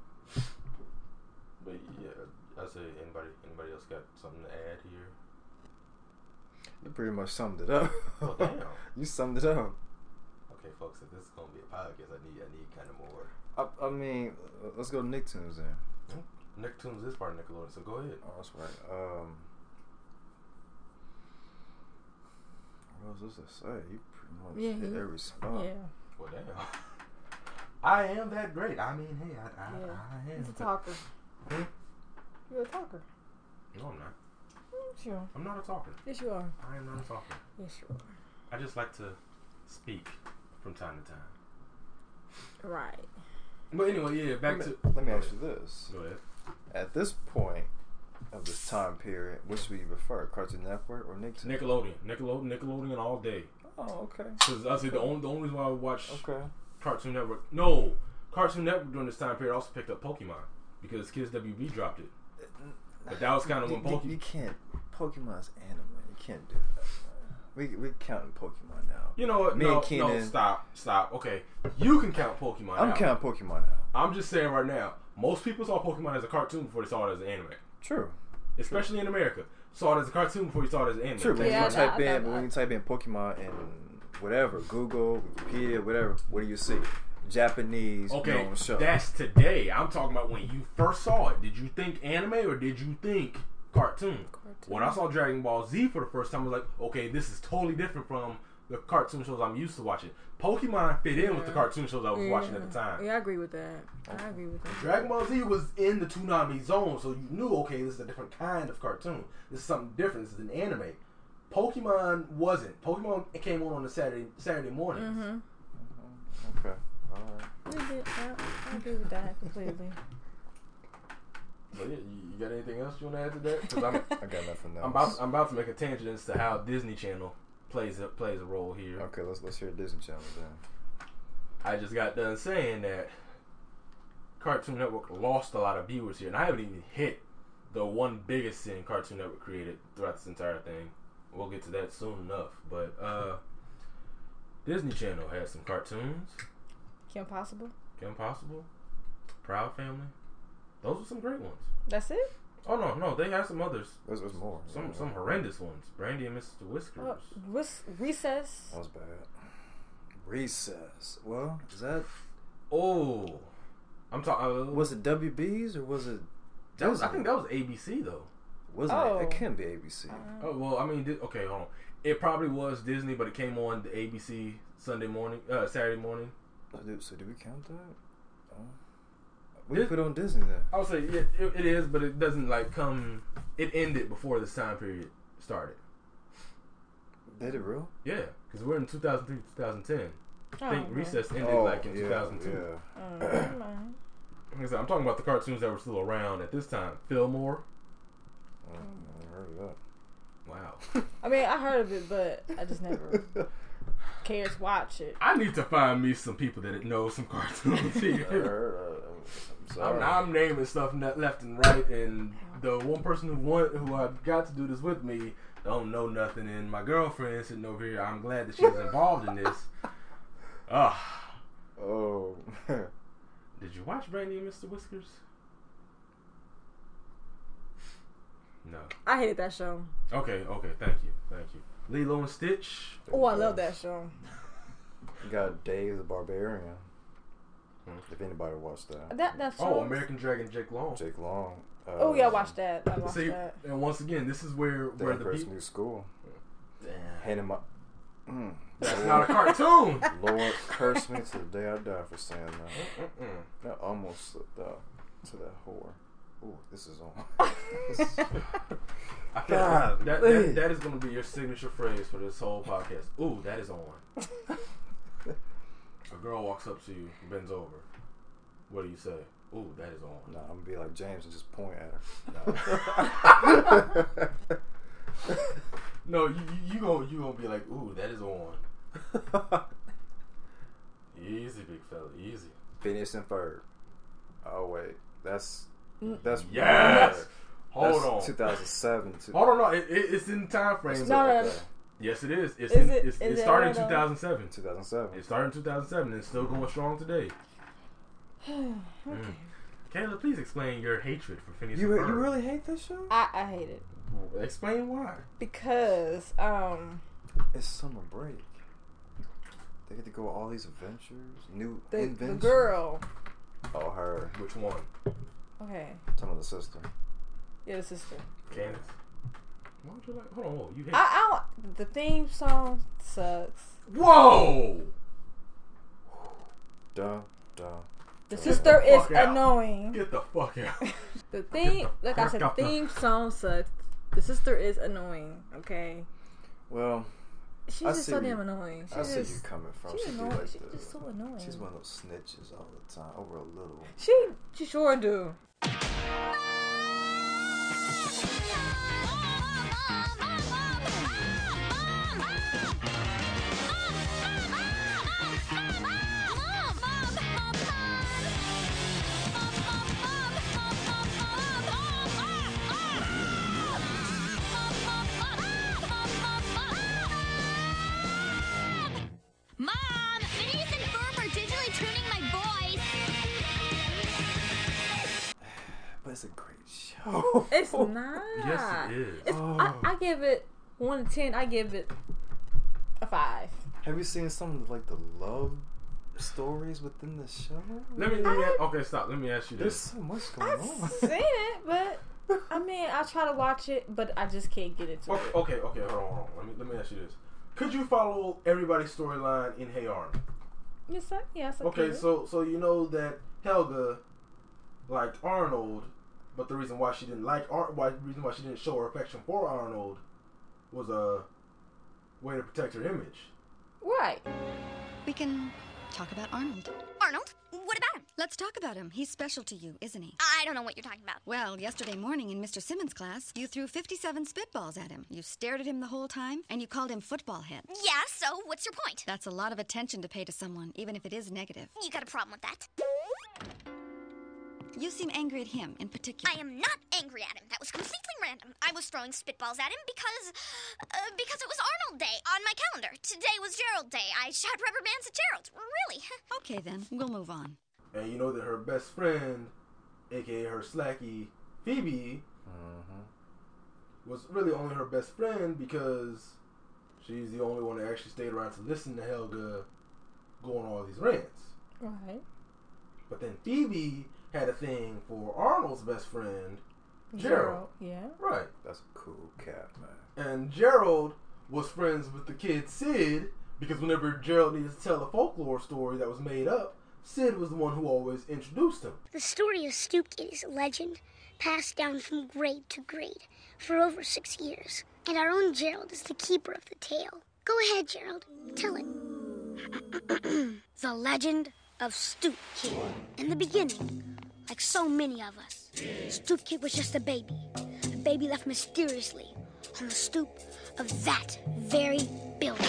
But yeah, I say anybody else got something to add here? You pretty much summed it up. Well, damn. You summed it up. Okay, folks, if this is gonna be a podcast, I need kind of more. I mean, let's go to Nicktoons then. Nicktoons is part of Nickelodeon, so go ahead. Oh, that's right. What was this to say? You pretty much hit every spot. Yeah. Well, damn. I am that great. I mean, hey, I am. He's a talker. Hmm? You're a talker. No, I'm not. Sure. I'm not a talker. Yes, you are. I am not a talker. Yes, you are. I just like to speak from time to time. Right. But anyway, yeah, Let me ask you this. Go ahead. At this point of this time period, which do you prefer, Cartoon Network or Nicktoons? Nickelodeon all day. Oh, okay. Because I say the only reason why I would watch Okay. Cartoon Network. No, Cartoon Network during this time period also picked up Pokemon because Kids WB dropped it. But that was kind of when Pokemon. You can't. Pokemon's anime. You can't do that. We counting Pokemon now. You know what? No, stop. Okay, you can count Pokemon. I'm counting Pokemon now. I'm just saying right now. Most people saw Pokemon as a cartoon before they saw it as an anime. True. Especially in America, saw it as a cartoon before you saw it as an anime. True. When Yeah, you type in Pokemon and whatever, Google, Wikipedia, whatever, what do you see? Japanese known show. That's today. I'm talking about when you first saw it. Did you think anime or did you think cartoon? When I saw Dragon Ball Z for the first time, I was like, okay, this is totally different from the cartoon shows I'm used to watching. Pokemon fit in with the cartoon shows I was watching at the time. Yeah, I agree with that. Dragon Ball Z was in the Toonami zone, so you knew, okay, this is a different kind of cartoon. This is something different. This is an anime. Pokemon wasn't. Pokemon came on the Saturday mornings. Mm-hmm. Okay. All right. I agree with that completely. So yeah, you got anything else you want to add to that? 'Cause I got nothing else. I'm about to make a tangent as to how Disney Channel plays a role here. Okay, let's hear Disney Channel then. I just got done saying that Cartoon Network lost a lot of viewers here, and I haven't even hit the one biggest sin Cartoon Network created throughout this entire thing. We'll get to that soon enough, but Disney Channel has some cartoons. Kim Possible. Proud Family. Those were some great ones. That's it? Oh no, they have some others. There's more. Some horrendous ones. Brandy and Mr. Whiskers. Recess. That was bad. Recess. Well, is that? Oh, I'm talking. Was it WB's or was it? I think that was ABC though. Wasn't it? It can't be ABC. Oh well, I mean, okay, hold on. It probably was Disney, but it came on the ABC Saturday morning. So do we count that? We put on Disney then. I would say yeah, it is, but it doesn't like come. It ended before this time period started. Did it real? Yeah, because we're in 2003, 2010. I think okay. Recess ended like in 2002. Yeah. Never mind. Like I said, I'm talking about the cartoons that were still around at this time. Fillmore. I never heard of that. Wow. I mean, I heard of it, but I just never cared to watch it. I need to find me some people that know some cartoons I here. heard I'm sorry. I'm naming stuff left and right, and the one person who I got to do this with me don't know nothing, and my girlfriend sitting over here, I'm glad that she's involved in this. Oh. Did you watch Brandy and Mr. Whiskers? No. I hated that show. Okay, thank you. Lilo and Stitch. Oh, I love that show. You got Dave the Barbarian. If anybody watched that. That show. Oh, American Dragon Jake Long. Jake Long. Oh yeah, I watched that. See, and once again, this is where the people. New School. Handing my. That's not a cartoon. Lord, curse me to the day I die for saying that. That almost slipped out to that whore. Ooh, this is on. God, that is going to be your signature phrase for this whole podcast. Ooh, that is on. A girl walks up to you, bends over. What do you say? Ooh, that is on. Nah, I'm gonna be like James and just point at her. No, you gonna be like, ooh, that is on. Easy, big fella, easy. Phineas and Ferb. Oh wait, that's yes. Hold on. 2007. Hold on, no, it's in time frame. No. Yes, it is. It it started in around 2007. 2007. It started in 2007 and it's still going strong today. Kayla, please explain your hatred for Phineas and Ferb. You really hate this show? I hate it Explain why. because It's summer break. They get to go on all these adventures, new the inventions. girl. Oh, her. Which one? Okay, Some of the sister. yeah, the sister. Candace. Why don't you like? Hold on, you hate? I the theme song sucks. Whoa! Duh, duh. The duh. sister is fuck out. annoying. Get the fuck out. The theme, like I said, the fuck out. theme song sucks. The sister is annoying. Okay, Well, she's I just see so where damn annoying. I see you coming from. She's She do annoying. like She's just so annoying. She's one of those snitches all the time over a little. She sure do. Mom, Phineas and Ferb are digitally tuning my voice. But it's a great show. It's not. Yes, it is. I give it 1 to 10. I give it a 5. Have you seen some of the love stories within the show? Okay, stop. Let me ask you There's this. so much going I've on. seen it, but I mean, I try to watch it, but I just can't get into it. Okay. Hold on. Let me ask you this. Could you follow everybody's storyline in Hey Arnold? Yes, sir. Yes, I Okay, can. so you know that Helga liked Arnold, but the reason why she didn't why she didn't show her affection for Arnold was a way to protect her image. Right. We can talk about Arnold. Arnold? What about him? Let's talk about him. He's special to you, isn't he? I don't know what you're talking about. Well, yesterday morning in Mr. Simmons' class, you threw 57 spitballs at him. You stared at him the whole time, and you called him football head. Yeah, so what's your point? That's a lot of attention to pay to someone, even if it is negative. You got a problem with that? You seem angry at him in particular. I am not angry at him. That was completely random. I was throwing spitballs at him because it was Arnold Day on my calendar. Today was Gerald Day. I shot rubber bands at Gerald. Really? Okay, then. We'll move on. And you know that her best friend, aka her slacky Phoebe, was really only her best friend because she's the only one that actually stayed around to listen to Helga go on all these rants. Right. But then Phoebe had a thing for Arnold's best friend, Gerald. Yeah. Right. That's a cool cat, man. And Gerald was friends with the kid Sid because whenever Gerald needed to tell a folklore story that was made up, Sid was the one who always introduced him. The story of Stoopgate is a legend passed down from grade to grade for over 6 years. And our own Gerald is the keeper of the tale. Go ahead, Gerald. Tell it. The legend of Stoopgate. In the beginning, like so many of us. Stoop Kid was just a baby left mysteriously on the stoop of that very building.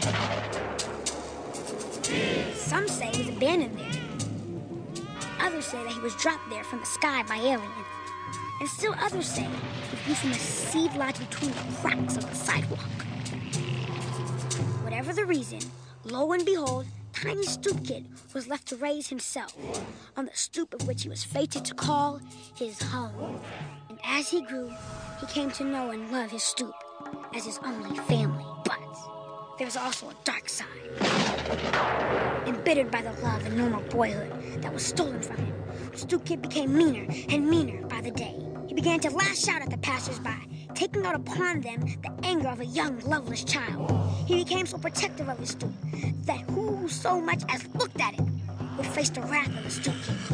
Some say he was abandoned there. Others say that he was dropped there from the sky by aliens. And still others say he grew from a seed lodged between the cracks of the sidewalk. Whatever the reason, lo and behold, tiny Stoop Kid was left to raise himself on the stoop of which he was fated to call his home. And as he grew, he came to know and love his stoop as his only family. But there's also a dark side. Embittered by the love and normal boyhood that was stolen from him, Stoop Kid became meaner and meaner by the day. He began to lash out at the passers-by, taking out upon them the anger of a young, loveless child. He became so protective of his stoop that who so much as looked at it would face the wrath of the Stoop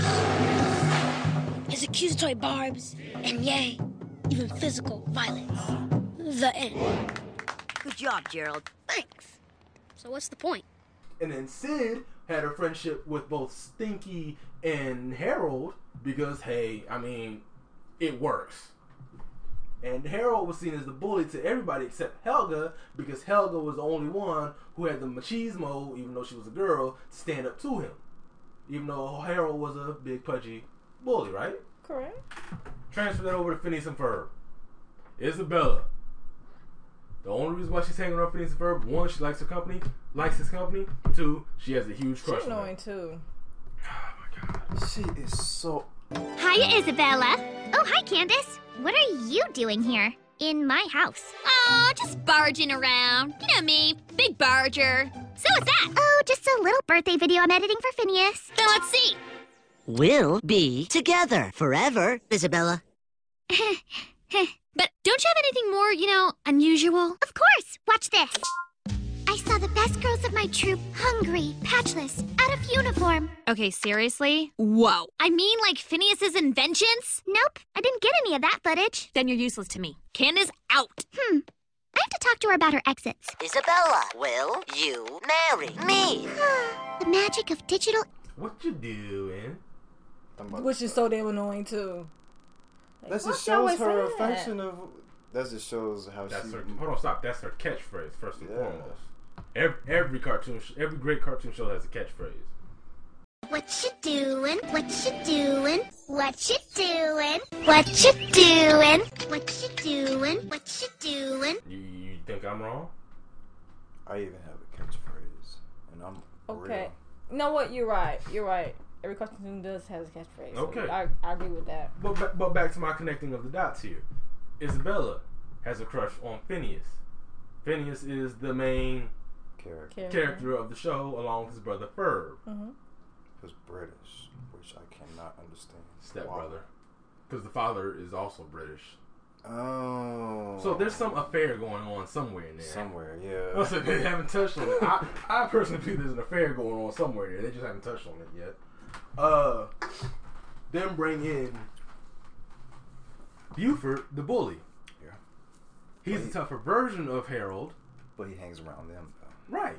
Kid. His accusatory barbs, and yea, even physical violence. The end. Good job, Gerald. Thanks. So what's the point? And then Sid had a friendship with both Stinky and Harold because, hey, I mean, it works. And Harold was seen as the bully to everybody except Helga because Helga was the only one who had the machismo, even though she was a girl, to stand up to him. Even though Harold was a big, pudgy bully, right? Correct. Transfer that over to Phineas and Ferb. Isabella. The only reason why she's hanging around Phineas and Ferb, one, she likes his company. Two, she has a huge crush She's on him. annoying too. Oh my god. She is so... Hiya, Isabella. Oh, hi, Candace. What are you doing here? In my house. Oh, just barging around. You know me, big barger. So what's that? Oh, just a little birthday video I'm editing for Phineas. Then let's see. We'll be together forever, Isabella. But don't you have anything more, unusual? Of course. Watch this. I saw the best girls of my troop, hungry, patchless, out of uniform. Okay, seriously? Whoa. I mean, like Phineas's inventions? Nope, I didn't get any of that footage. Then you're useless to me. Candace out. I have to talk to her about her exits. Isabella, will you marry me? The magic of digital... What you doing? Which is so damn annoying too. Like, That why just she always shows her say that? affection of... That just shows how That's she... her. Hold on, stop. That's her catchphrase, first and Yeah. foremost. Every cartoon, every great cartoon show has a catchphrase. What you doing? What you doing? What you doing? What you doing? What you doing? What you doing? You think I'm wrong? I even have a catchphrase. And I'm Okay. real. You know what? You're right. Every cartoon does has a catchphrase. So Okay. I agree with that. But back to my connecting of the dots here. Isabella has a crush on Phineas. Phineas is the main character of the show, along with his brother Ferb. Who's British, which I cannot understand. Stepbrother. Because the father is also British. Oh. So there's some affair going on somewhere in there. Somewhere, yeah. Also, they haven't touched on it. I personally believe there's an affair going on somewhere there. They just haven't touched on it yet. Then bring in Buford, the bully. Yeah. He's a tougher version of Harold. But he hangs around them, though. Right.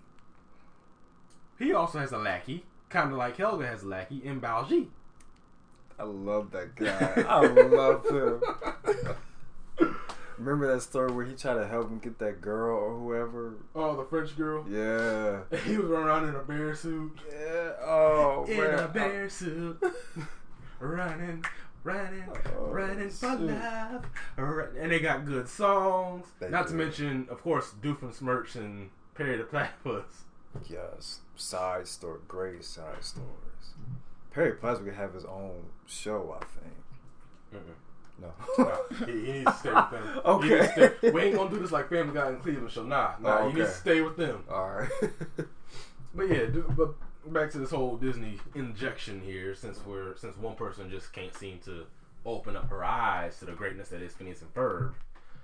He also has a lackey, kind of like Helga has a lackey in Baljeet. I love that guy. I love him. Remember that story where he tried to help him get that girl or whoever? Oh, the French girl? Yeah. He was running around in a bear suit. Yeah. Oh, in man. a bear suit. running for life. And they got good songs. Not to mention, of course, Doofenshmirtz and Perry the Platypus. Yes. Side story. Great side stories. Perry Platypus could have his own show, I think. No. He needs to stay with them. Okay. We ain't gonna do this like Family Guy and Cleveland show. Nah. Oh, He needs to stay with them. Alright. But yeah, but back to this whole Disney injection here, since one person just can't seem to open up her eyes to the greatness that is Phineas and Ferb.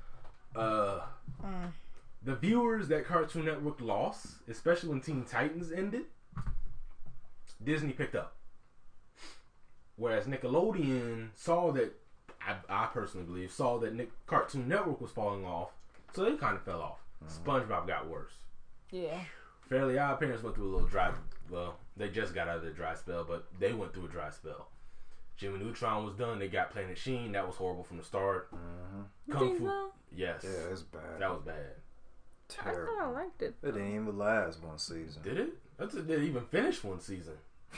The viewers that Cartoon Network lost, especially when Teen Titans ended, Disney picked up. Whereas Nickelodeon saw that, I personally believe, saw that Cartoon Network was falling off, so they kind of fell off. SpongeBob got worse. Yeah. Fairly Odd Parents went through a little dry. Well, they just got out of their dry spell, but they went through a dry spell. Jimmy Neutron was done. They got Planet Sheen. That was horrible from the start. Mm-hmm. Kung Fu. So? Yes. Yeah, it's bad. That was bad. I Terrible. thought I liked it. It didn't even last one season. Did it? That's it. Didn't even finish one season.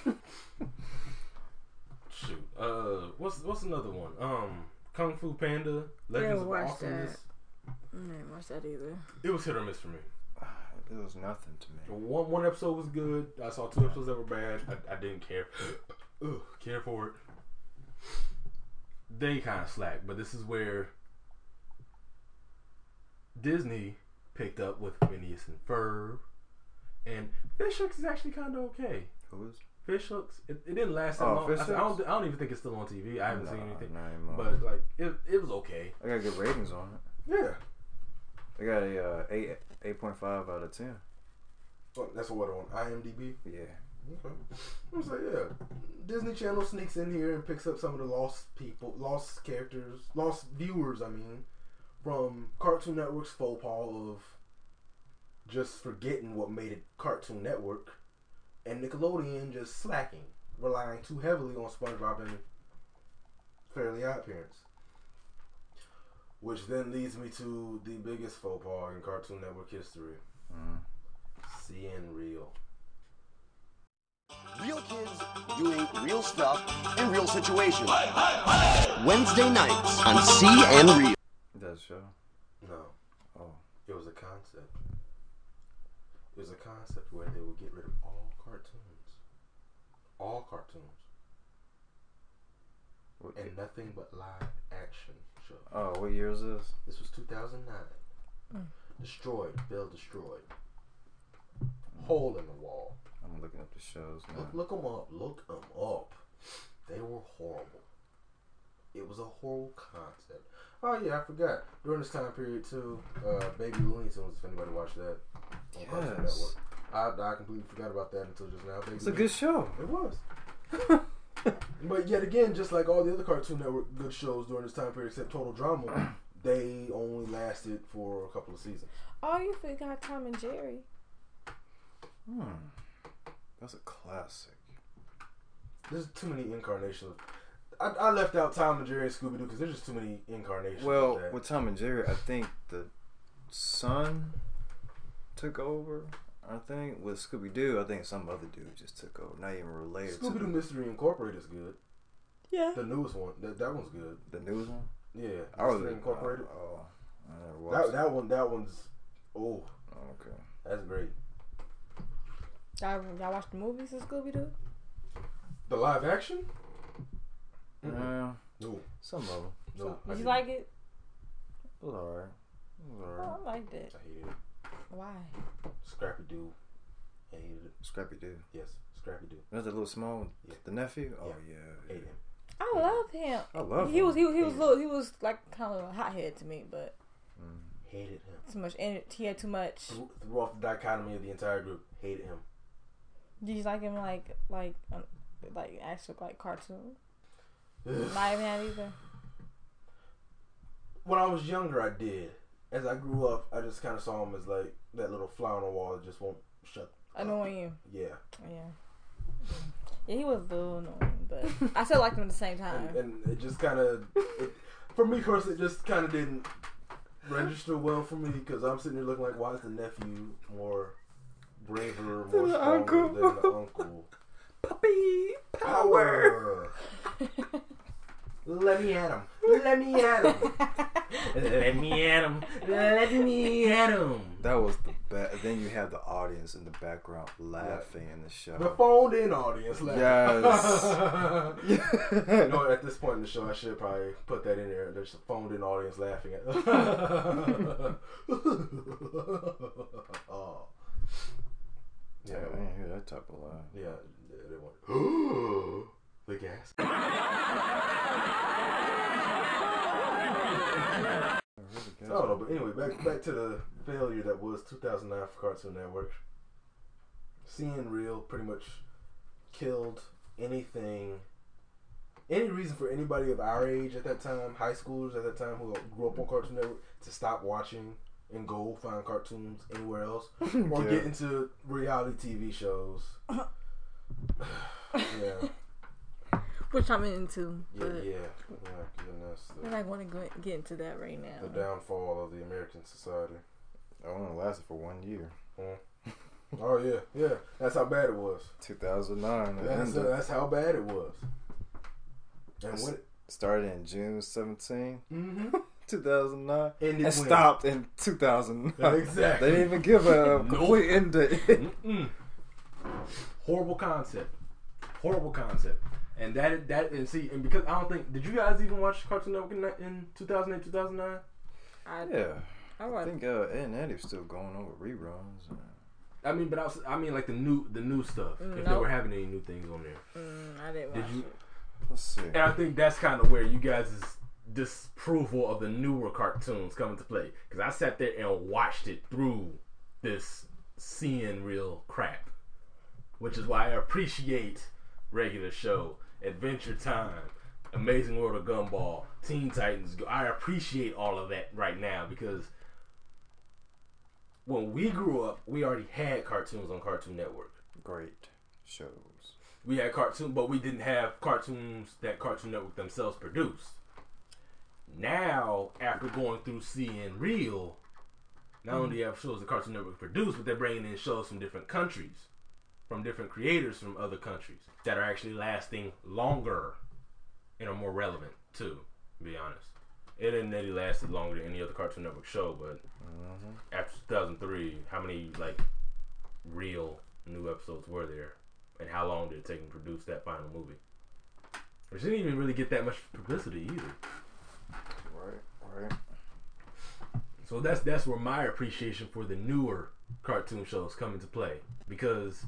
Shoot. What's another one? Kung Fu Panda. Legends of Awesomeness. I didn't watch that either. It was hit or miss for me. It was nothing to me. One episode was good. I saw 2 episodes that were bad. I didn't care. Care for it. They kind of slack, but this is where Disney picked up with Phineas and Ferb, and Fish Hooks is actually kind of okay. Who is? Fish Hooks. It didn't last that long. Fish I Hooks? don't even think it's still on TV. I haven't seen anything, not anymore. but like it was okay. I got good ratings on it. Yeah. I got a 8.5 out of 10. Well, that's what on IMDb. Yeah. Okay. I'm saying, yeah. Disney Channel sneaks in here and picks up some of the lost people, lost characters, lost viewers. I mean, from Cartoon Network's faux pas of just forgetting what made it Cartoon Network, and Nickelodeon just slacking, relying too heavily on SpongeBob and Fairly Odd Parents. Which then leads me to the biggest faux pas in Cartoon Network history. Seeing Real. Real kids doing real stuff in real situations. Wednesday nights on CN Real. That show? No. Oh. It was a concept. It was a concept where they would get rid of all cartoons. All cartoons. And nothing but live action shows. Oh, what year is this? This was 2009. Destroyed. Bill destroyed. Hole in the wall. I'm looking up the shows now. Look them up. Look them up. They were horrible. It was a whole concept. Oh yeah, I forgot. During this time period too, Baby Looney Tunes. If anybody watched that on Cartoon Network, I completely forgot about that until just now. Baby It's a good show. It was. But yet again, just like all the other Cartoon Network good shows during this time period, except Total Drama, they only lasted for a couple of seasons. Oh, you forgot Tom and Jerry. That's a classic. There's too many incarnations. I left out Tom and Jerry and Scooby Doo because there's just too many incarnations. Well, of that. with Tom and Jerry, I think the son took over. I think with Scooby Doo, I think some other dude just took over. Not even related. Scooby Doo Mystery Incorporated is good. Yeah. The newest one. That one's good. The newest one? Yeah. I was Mystery Incorporated. I never watched that one's. Oh. Okay. That's great. Y'all watched the movies of Scooby Doo? The live action? No. Some of them. No. Did you like it? It was alright. Oh, I liked it. I hated it. Why? Scrappy Doo. I hated it. Scrappy Doo. Yes, Scrappy Doo. That's the little small, the nephew. Oh yeah. Hate him. I loved him. I love him. He was like kind of a hothead to me, but hated him. Too much energy. He had too much. Threw off the dichotomy of the entire group. Hated him. Did you like him like actual like cartoon? Not even that either. When I was younger, I did. As I grew up, I just kind of saw him as like that little fly on the wall that just won't shut. Annoying you. Yeah. Yeah, he was a little annoying, but I still liked him at the same time. And it just kind of, for me personally, it just kind of didn't register well for me because I'm sitting there looking like, why is the nephew more braver, more stronger than the uncle? Puppy power. Let me at him. Let me at him. Let me at him. Let me at him. That was the best. Then you have the audience in the background laughing in the show. The phoned-in audience laughing. Yes. You know, at this point in the show, I should probably put that in there. There's a phoned-in audience laughing at. Oh. Yeah, I didn't hear that type of laugh. Yeah, they went. The gas. I don't know, but anyway, back to the failure that was 2009 for Cartoon Network. Seeing Real pretty much killed any reason for anybody of our age at that time, high schoolers at that time who grew up on Cartoon Network, to stop watching and go find cartoons anywhere else or get into reality TV shows. Yeah. Which I'm into. Yeah, But and that's I don't want to get into that right now. the downfall of the American society. It only lasted for 1 year. Oh yeah. That's how bad it was. 2009. That's how bad it was. And what? Started in June 17, Mm-hmm. 2009, Ended and when? stopped in 2009. Exactly. They didn't even give a complete end date. Horrible concept. And and because I don't think, did you guys even watch Cartoon Network in 2008, 2009? I think Ed and Eddie was still going over reruns. I mean, but I mean like the new stuff. If they were having any new things on there. I didn't watch it. Let's see. And I think that's kind of where you guys' disapproval of the newer cartoons come into play. Because I sat there and watched it through this seeing real crap. Which is why I appreciate Regular Show, Adventure Time, Amazing World of Gumball, Teen Titans. I appreciate all of that right now because when we grew up, we already had cartoons on Cartoon Network. Great shows. We had cartoons, but we didn't have cartoons that Cartoon Network themselves produced. Now, after going through Seeing Real, not only do you have shows that Cartoon Network produced, but they're bringing in shows from different countries, from different creators from other countries that are actually lasting longer and are more relevant too, to be honest. Ed and Eddie lasted longer than any other Cartoon Network show, but after 2003, how many like real new episodes were there? And how long did it take them to produce that final movie? Which didn't even really get that much publicity either. Right. So that's where my appreciation for the newer cartoon shows come into play. Because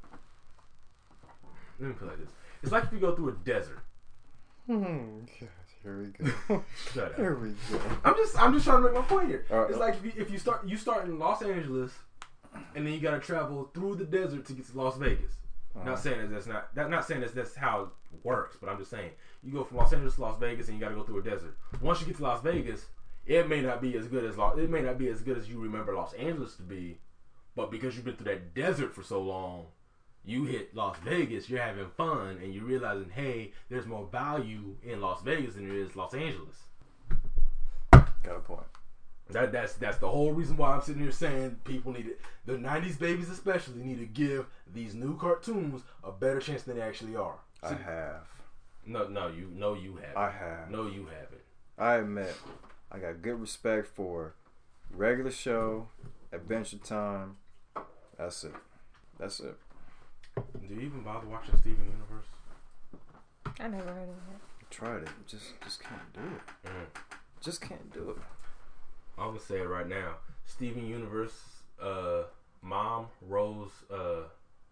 let me put it like this. It's like if you go through a desert. God, here we go. Shut up. Here we go. I'm just trying to make my point here. All right. It's like if you start in Los Angeles and then you gotta travel through the desert to get to Las Vegas. Not saying that's how it works, but I'm just saying you go from Los Angeles to Las Vegas and you got to go through a desert. Once you get to Las Vegas, it may not be as good as you remember Los Angeles to be, but because you've been through that desert for so long, you hit Las Vegas, you're having fun, and you're realizing, hey, there's more value in Las Vegas than there is Los Angeles. Got a point. That's the whole reason why I'm sitting here saying people need it. The 90s babies especially need to give these new cartoons a better chance than they actually are. I have. No, you haven't. I have. No, you haven't. I admit, I got good respect for Regular Show, Adventure Time. That's it. Do you even bother watching Steven Universe? I never heard of that. I tried it. Just can't do it. Just can't do it. I'm gonna say it right now. Steven Universe, mom Rose. I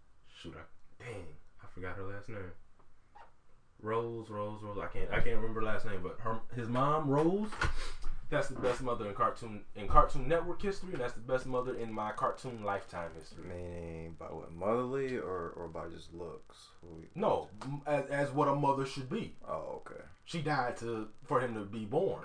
forgot her last name. Rose. I can't remember her last name, but his mom Rose. That's the best mother in Cartoon Network history, and that's the best mother in my cartoon lifetime history. Meaning by what, motherly or by just looks? No, as what a mother should be. Oh, okay. She died for him to be born.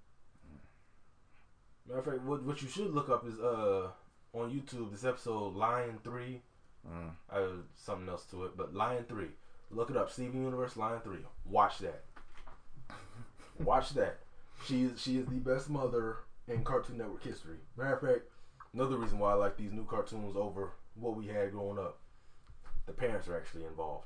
Matter of fact, what you should look up is on YouTube this episode Lion 3. Something else to it, but Lion 3. Look it up. Steven Universe Lion 3. Watch that. Watch that. She is the best mother in Cartoon Network history. Matter of fact, another reason why I like these new cartoons over what we had growing up. The parents are actually involved.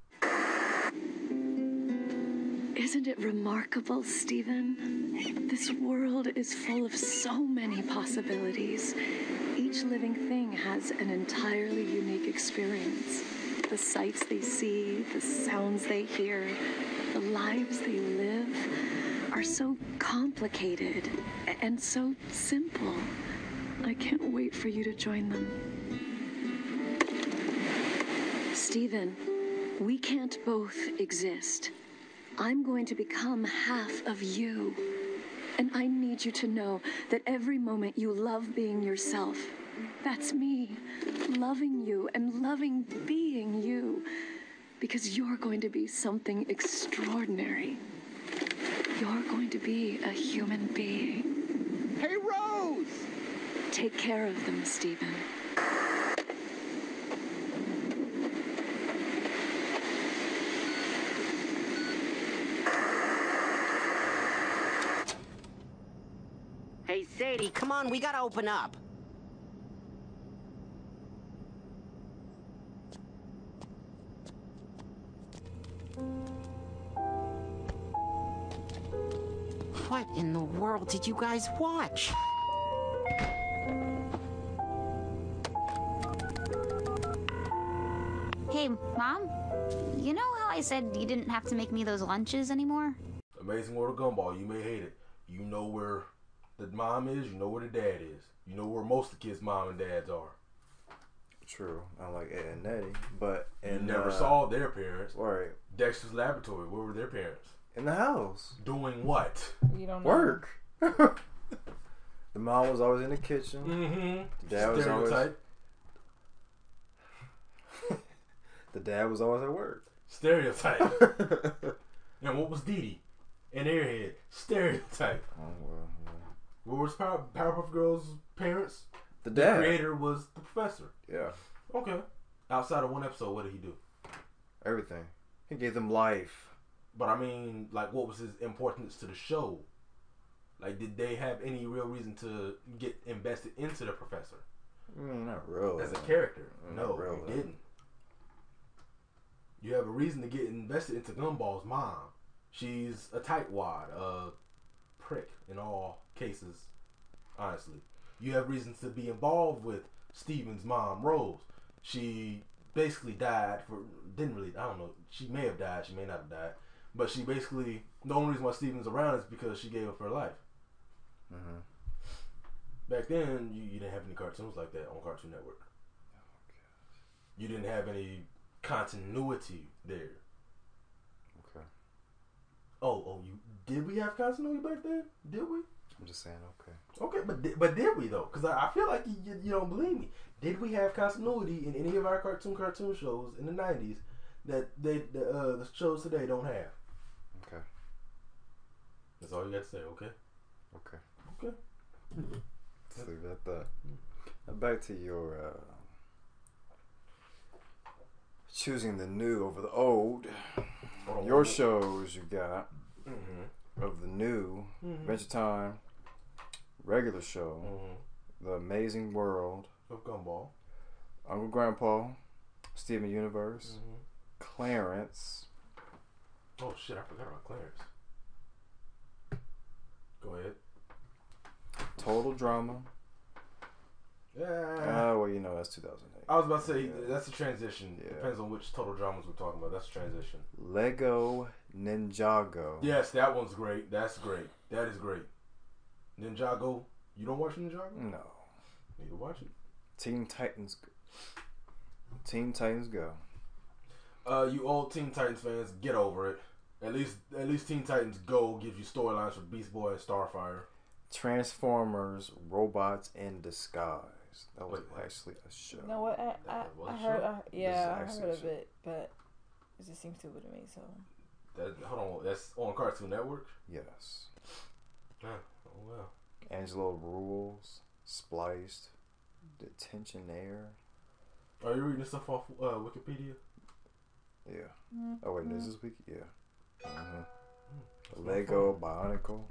Isn't it remarkable, Stephen? This world is full of so many possibilities. Each living thing has an entirely unique experience. The sights they see, the sounds they hear, the lives they live are so complicated and so simple. I can't wait for you to join them. Stephen, we can't both exist. I'm going to become half of you. And I need you to know that every moment you love being yourself, that's me, loving you and loving being you. Because you're going to be something extraordinary. You're going to be a human being. Hey, Rose! Take care of them, Stephen. Hey, Sadie, come on, we gotta open up. What in the world did you guys watch? Hey, Mom, you know how I said you didn't have to make me those lunches anymore? Amazing World of Gumball. You may hate it. You know where the mom is. You know where the dad is. You know where most of the kids' mom and dads are. True. I like Ed and Nettie, but You never saw their parents. Right. Dexter's Laboratory. Where were their parents? In the house. Doing what? You don't know. Work. The mom was always in the kitchen. Mm-hmm. The dad was always. Stereotype. The dad was always at work. Stereotype. And what was Dee Dee? In Airhead. Stereotype. Oh, well, yeah. Where was Powerpuff Girls' parents? The dad. The creator was the professor. Yeah. Okay. Outside of one episode, what did he do? Everything. He gave them life. But I mean, like, what was his importance to the show? Like, did they have any real reason to get invested into the professor? I mean, not really. As a character? Not No, really. you didn't. You have a reason to get invested into Gumball's mom. She's a tightwad, a prick in all cases, honestly. You have reasons to be involved with Steven's mom, Rose. She basically died for, I don't know, she may have died, she may not have died. But she basically, the only reason why Steven's around is because she gave up her life. Mm-hmm. Back then, you didn't have any cartoons like that on Cartoon Network. You didn't have any continuity there. Okay. Did we have continuity back then? Did we? I'm just saying, okay. Okay, but did we though? Because I feel like you don't believe me. Did we have continuity in any of our cartoon shows in the 90s that the shows today don't have? Okay. That's all you got to say. Okay. Okay. Let's leave it at that. Now back to your choosing the new over the old. Your shows you got of the new Adventure Time, regular show, The Amazing World of Gumball, Uncle Grandpa, Steven Universe, Clarence. Oh shit! I forgot about Clarence. Go ahead. Total Drama. Yeah. Well, you know that's 2008. I was about to say that's a transition. Yeah. Depends on which Total Dramas we're talking about. That's a transition. Lego Ninjago. Yes, that one's great. That's great. That is great. Ninjago. You don't watch Ninjago? No. Need to watch it. Teen Titans Go. You old Teen Titans fans, get over it. At least Teen Titans Go gives you storylines for Beast Boy and Starfire. Transformers Robots in Disguise. That was actually a show. You know what? I heard. I heard of it, but it just seems stupid to me. So. Hold on. That's on Cartoon Network. Yes. Oh well. Angelo Rules, Spliced, Detentionaire. Are you reading this stuff off Wikipedia? Yeah. Oh wait, this is Wiki. Yeah. Lego Bionicle.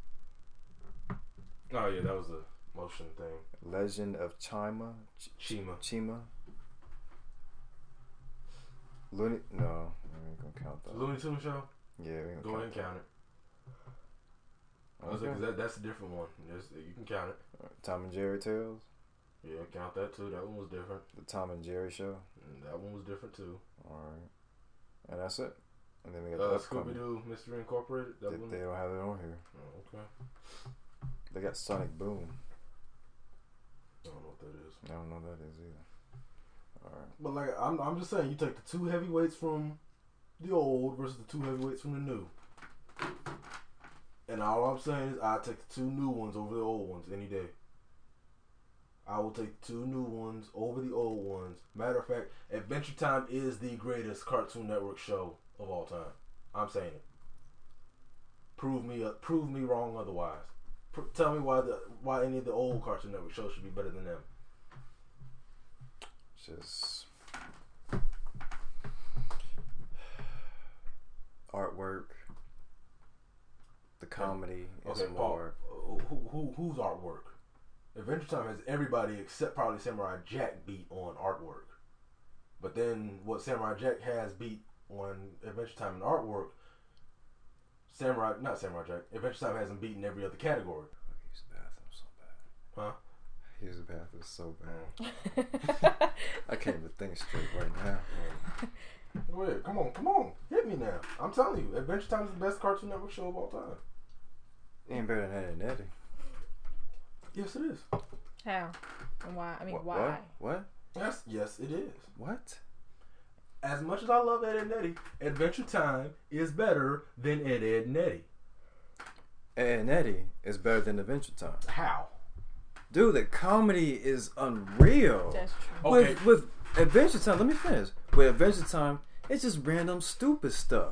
Oh yeah, that was a motion thing. Legend of Chima. Looney. No, we ain't gonna count that. Looney Tunes show. Yeah, we ain't go ahead and count it. Okay. Because that's a different one. You can count it. Tom and Jerry Tales. Yeah, count that too. That one was different. The Tom and Jerry Show. That one was different too. All right, and that's it. And then we got Scooby Doo Mystery Incorporated. They don't have it on here. Oh, okay. They got Sonic Boom. I don't know what that is. I don't know what that is either. All right. But like I'm just saying, you take the two heavyweights from the old versus the two heavyweights from the new. And all I'm saying is I take the two new ones over the old ones any day. I will take the two new ones over the old ones. Matter of fact, Adventure Time is the greatest Cartoon Network show of all time. I'm saying it. Prove me wrong otherwise. Tell me why any of the old Cartoon Network shows should be better than them. Just artwork, the comedy is more. Who whose artwork? Adventure Time has everybody except probably Samurai Jack beat on artwork. But then what Samurai Jack has beat on Adventure Time in artwork, Adventure Time hasn't beaten every other category. Use the bathroom so bad. Huh? Use the bathroom so bad. I can't even think straight right now. Go ahead. Come on. Hit me now. I'm telling you, Adventure Time is the best Cartoon Network show of all time. Ain't better than Ed and Eddie. Yes, it is. How? And why? I mean, why? What? Yes, it is. What? As much as I love Ed and Eddie, Adventure Time is better than Ed and Eddie. Ed and Eddie is better than Adventure Time. How? Dude, the comedy is unreal. That's true. Okay. With Adventure Time, let me finish. With Adventure Time, it's just random stupid stuff.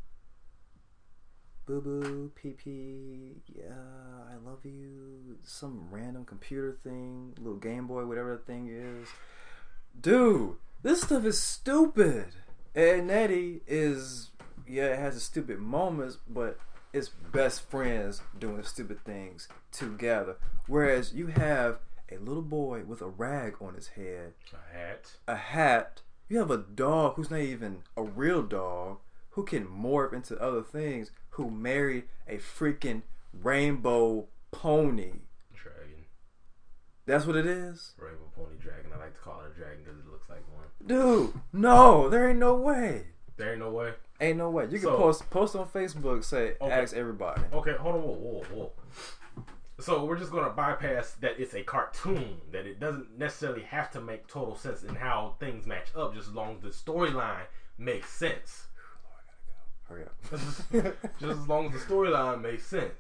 Boo boo, pee pee, yeah, I love you. Some random computer thing, little Game Boy, whatever that thing is. Dude, this stuff is stupid. Ed and Eddie is, it has its stupid moments, but it's best friends doing stupid things together. Whereas you have a little boy with a rag on his head. A hat. You have a dog who's not even a real dog, who can morph into other things, who married a freaking rainbow pony. Dragon. That's what it is? Rainbow pony dragon. I like to call it a dragon because it looks like one. Dude, no, there ain't no way. There ain't no way? Ain't no way. You can post on Facebook, say, ask everybody. Okay, hold on, whoa. So we're just going to bypass that it's a cartoon, that it doesn't necessarily have to make total sense in how things match up, just as long as the storyline makes sense. Hurry up. Just as long as the storyline makes sense.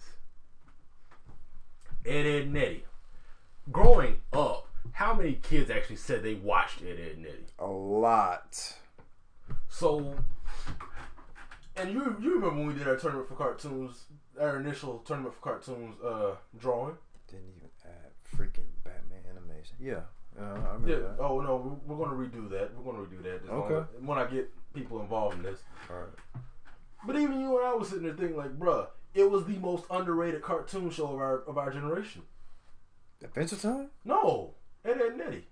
Ed and Eddie. Growing up, how many kids actually said they watched Ed and Eddie? A lot. So, and you remember when we did our tournament for cartoons, our initial tournament for cartoons drawing? Didn't even add freaking Batman animation. Yeah. I remember that. Oh, no, we're going to redo that. Okay. When I get people involved in this. All right. But even you and I was sitting there thinking, like, bruh, it was the most underrated cartoon show of our generation. Adventure Time? No, Ed and Eddie.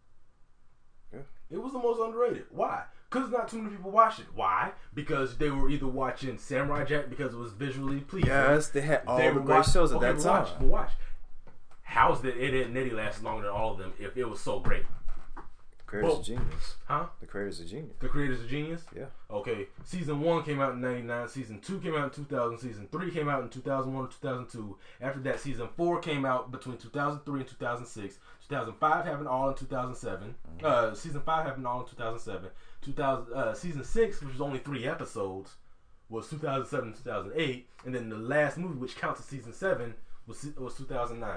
Yeah. It was the most underrated. Why? Because not too many people watched it. Why? Because they were either watching Samurai Jack because it was visually pleasing. Yes, they had all the great shows at that time. Watch. How's did Ed and Eddie last longer than all of them if it was so great? The creators are genius. Huh? The creators are genius. The creators are genius? Yeah. Okay. Season 1 came out in 99. Season 2 came out in 2000. Season 3 came out in 2001 or 2002. After that, Season 4 came out between 2003 and 2006. 2005 happened all in 2007. Season 5 happened all in 2007. Season 6, which was only 3 episodes, was 2007 2008. And then the last movie, which counts as Season 7, was 2009.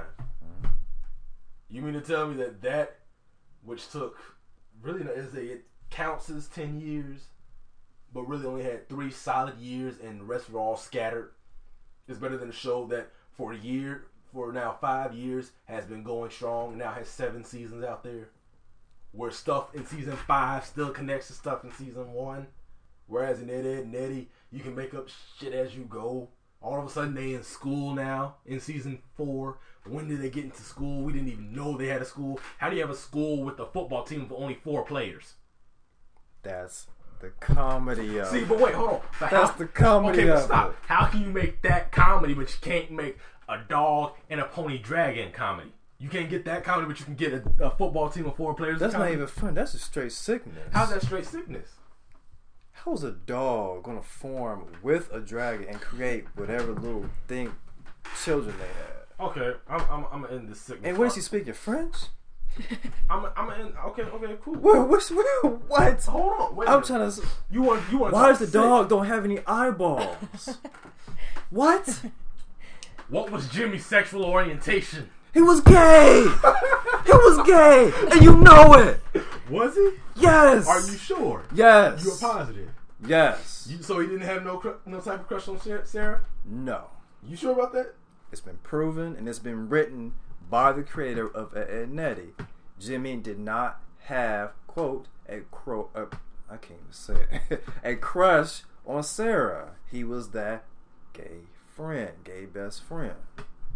You mean to tell me that which took... really, it counts as 10 years, but really only had 3 solid years and the rest were all scattered. It's better than a show that for now 5 years has been going strong and now has 7 seasons out there, where stuff in season 5 still connects to stuff in season 1, whereas in Ed and Eddie you can make up shit as you go. All of a sudden they in school now in season 4. When did they get into school? We didn't even know they had a school. How do you have a school with a football team with only 4 players? That's the comedy of it. See, but wait, hold on. That's the comedy of stop. it. How can you make that comedy, but you can't make a dog and a pony dragon comedy? You can't get that comedy, but you can get a football team of 4 players. That's not comedy? even fun. That's just straight sickness. How's that straight sickness? How is a dog gonna form with a dragon and create whatever little thing children they have? Okay, I'm gonna end this sickness. And what is he speaking French? I'm gonna end. Okay, cool. What? Hold on. Wait. I'm trying to. You want? Why does the dog don't have any eyeballs? What? What was Jimmy's sexual orientation? He was gay. He was gay, and you know it. Was he? Yes. Are you sure? Yes. You're positive. Yes. So he didn't have no type of crush on Sarah? No. You sure about that? It's been proven and it's been written by the creator of Ed and Eddie. Jimmy did not have, quote, I can't even say it, a crush on Sarah. He was that gay best friend.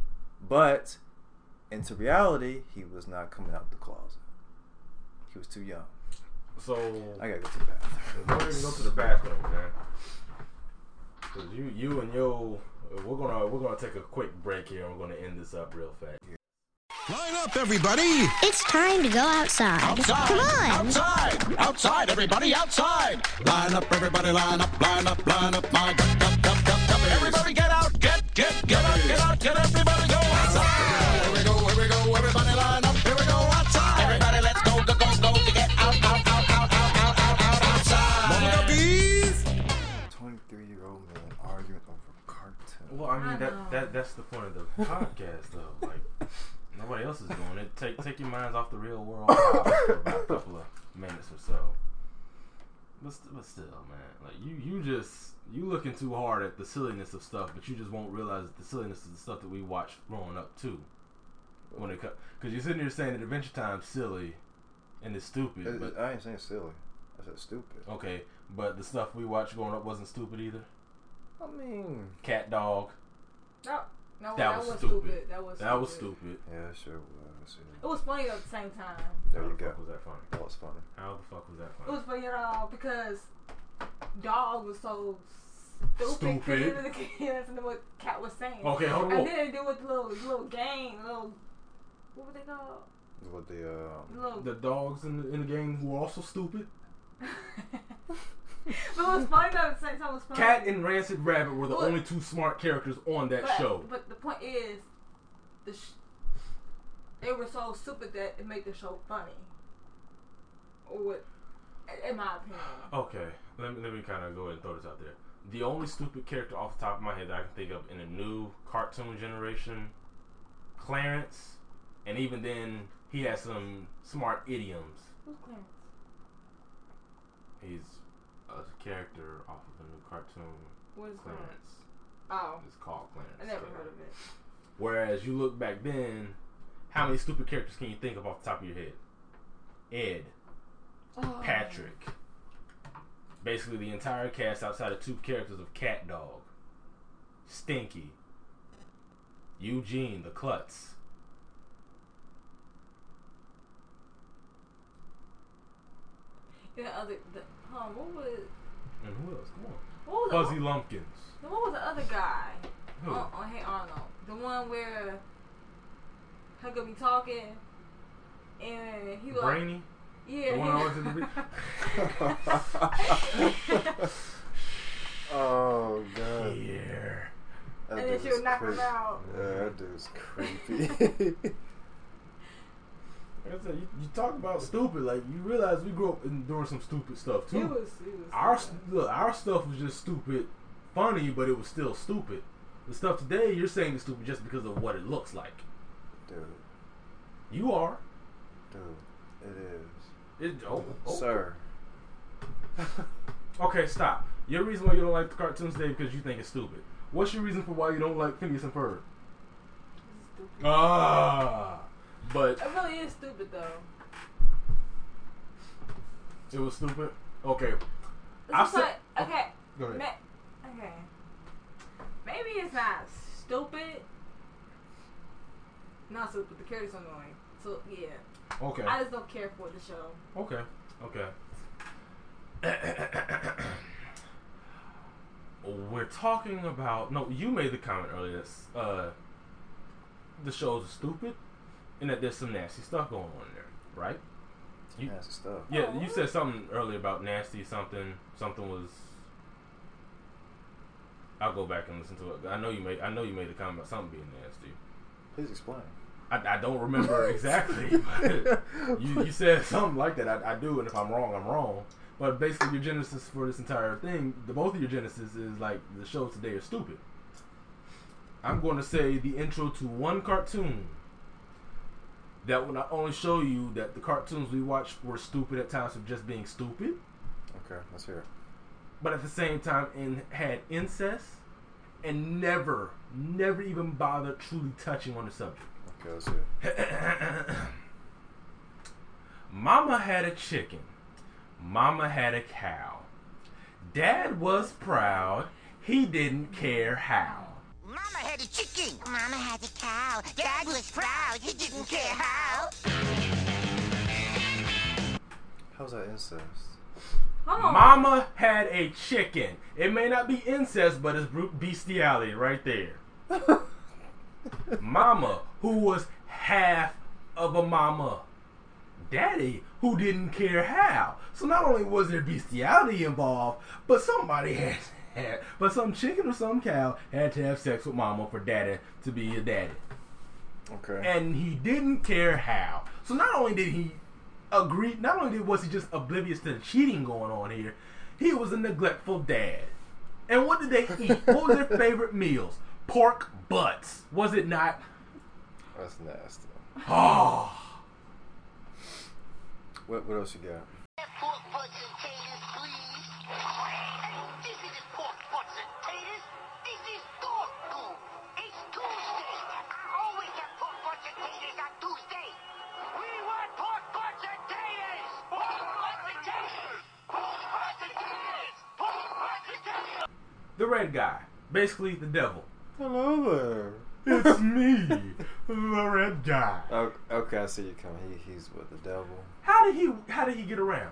But into reality, he was not coming out the closet. He was too young. So I gotta go to the bathroom. Don't even go to the bathroom, man. Cause you and yo, we're gonna take a quick break here, and we're gonna end this up real fast. Line up, everybody! It's time to go outside. Outside! Come on! Outside! Outside, everybody, outside! Line up, everybody, line up, line up, line up. My cup. Everybody get out, get out, get everybody go outside! Here we go, everybody line up, here we go outside! Everybody, let's go, to get out, outside! Mama bees! 23-year-old man arguing over cartoon. Well, I mean that's the point of the podcast, though. Like nobody else is doing it. Take your minds off the real world for about a couple of minutes or so. But still, man, like you looking too hard at the silliness of stuff, but you just won't realize that the silliness is the stuff that we watched growing up too. When it because you're sitting here saying that Adventure Time's silly and it's stupid. But I ain't saying silly. I said stupid. Okay, but the stuff we watched growing up wasn't stupid either. I mean, Cat Dog. No, that was stupid. That was stupid. Yeah, sure was. It was funny at the same time. There you go. How the fuck was that funny? That was funny. How the fuck was that It funny? was funny at all because Dog was so stupid. Couldn't listen to what Cat was saying. Okay, hold on. And then they did with the little game, what were they called? With the dogs in the game who were also stupid. But it was funny though at the same time. It was funny. Cat and Rancid Rabbit were the only two smart characters on that show. But the point is, they were so stupid that it made the show funny. Or what, in my opinion. Okay, let me kind of go ahead and throw this out there. The only stupid character off the top of my head that I can think of in the new cartoon generation, Clarence, and even then he has some smart idioms. Who's Clarence? He's a character off of a new cartoon. What is Clarence? Oh. It's called Clarence. I never heard of it. Whereas you look back then, how many stupid characters can you think of off the top of your head? Ed. Oh. Patrick. Basically the entire cast outside of two characters of Cat Dog. Stinky. Eugene, the Klutz. Yeah, what was? And who else? Come on. What was Fuzzy Lumpkins. What was the other guy? Who? On Hey Arnold. The one where he could be talking and he was Brainy? Yeah. The one I was in the Oh god. Here. That and then dude she was would knock him creepy. out. Yeah, that dude's creepy. Like I said, you talk about stupid, like you realize we grew up doing some stupid stuff too. It was our stuff was just stupid, funny, but it was still stupid. The stuff today, you're saying is stupid just because of what it looks like. Dude. You are. Dude, it is. Oh. Sir. Okay, stop. Your reason why you don't like the cartoons today because you think it's stupid. What's your reason for why you don't like Phineas and Ferb? But it really is stupid though. It was stupid. Okay. Okay. Go ahead. Okay. Maybe it's not stupid. Not stupid. The character's annoying. So yeah. Okay. I just don't care for the show. Okay. We're talking about you made the comment earlier that the shows are stupid and that there's some nasty stuff going on there, right? Nasty stuff. Yeah, you said something earlier about nasty something was. I'll go back and listen to it. I know you made the comment about something being nasty. Please explain. I don't remember exactly, but you said something like that. I do, and if I'm wrong, I'm wrong. But basically, your genesis for this entire thing, both of your genesis is like the shows today are stupid. I'm going to say the intro to one cartoon that will not only show you that the cartoons we watched were stupid at times of just being stupid. Okay, let's hear it. But at the same time, had incest and never even bothered truly touching on the subject. Okay, let's hear it. Mama had a chicken. Mama had a cow. Dad was proud. He didn't care how. Mama had a chicken. Mama had a cow. Dad was proud. He didn't care how. How's that incest? Mama had a chicken. It may not be incest, but it's brute bestiality right there. Mama, who was half of a mama. Daddy, who didn't care how. So not only was there bestiality involved, but but some chicken or some cow had to have sex with mama for daddy to be a daddy. Okay. And he didn't care how. So not only did he agree, not only was he just oblivious to the cheating going on here, he was a neglectful dad. And what did they eat? What was their favorite meals? Pork butts. Was it not? That's nasty. Oh. What else you got? Pork butts and taters, please. This is pork butts and taters. This is dog food. It's Tuesday. I always have pork butts and taters on Tuesday. We want pork butts and taters. Pork butts and taters. Pork butts and taters. Pork butts and taters. The red guy. Basically the devil. Hello there. It's me, the red guy. Okay, I see you coming. He's with the devil. How did he get around?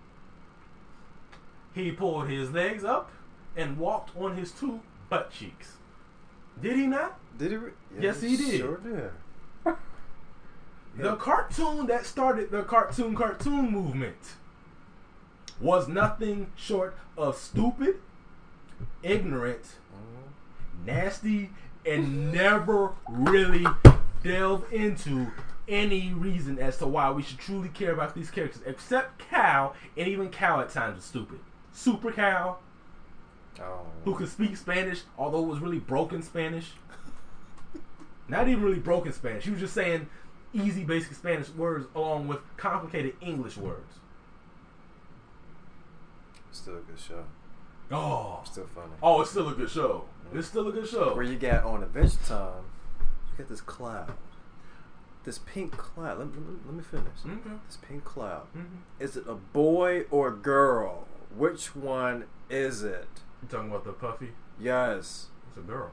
He pulled his legs up and walked on his two butt cheeks. Did he not? Did he? Yes, he did. Sure did. The cartoon that started the cartoon movement was nothing short of stupid, ignorant, nasty, and never really delve into any reason as to why we should truly care about these characters, except Cal, and even Cal at times was stupid. Super Cal, who could speak Spanish, although it was really broken Spanish. Not even really broken Spanish. He was just saying easy, basic Spanish words along with complicated English words. Still a good show. Oh, still funny. Oh, it's still a good show. It's still a good show. Where you got on Adventure Time, you got this cloud, this pink cloud. Let me finish. Mm-hmm. This pink cloud. Mm-hmm. Is it a boy or a girl? Which one is it? You talking about the puffy? Yes. It's a girl.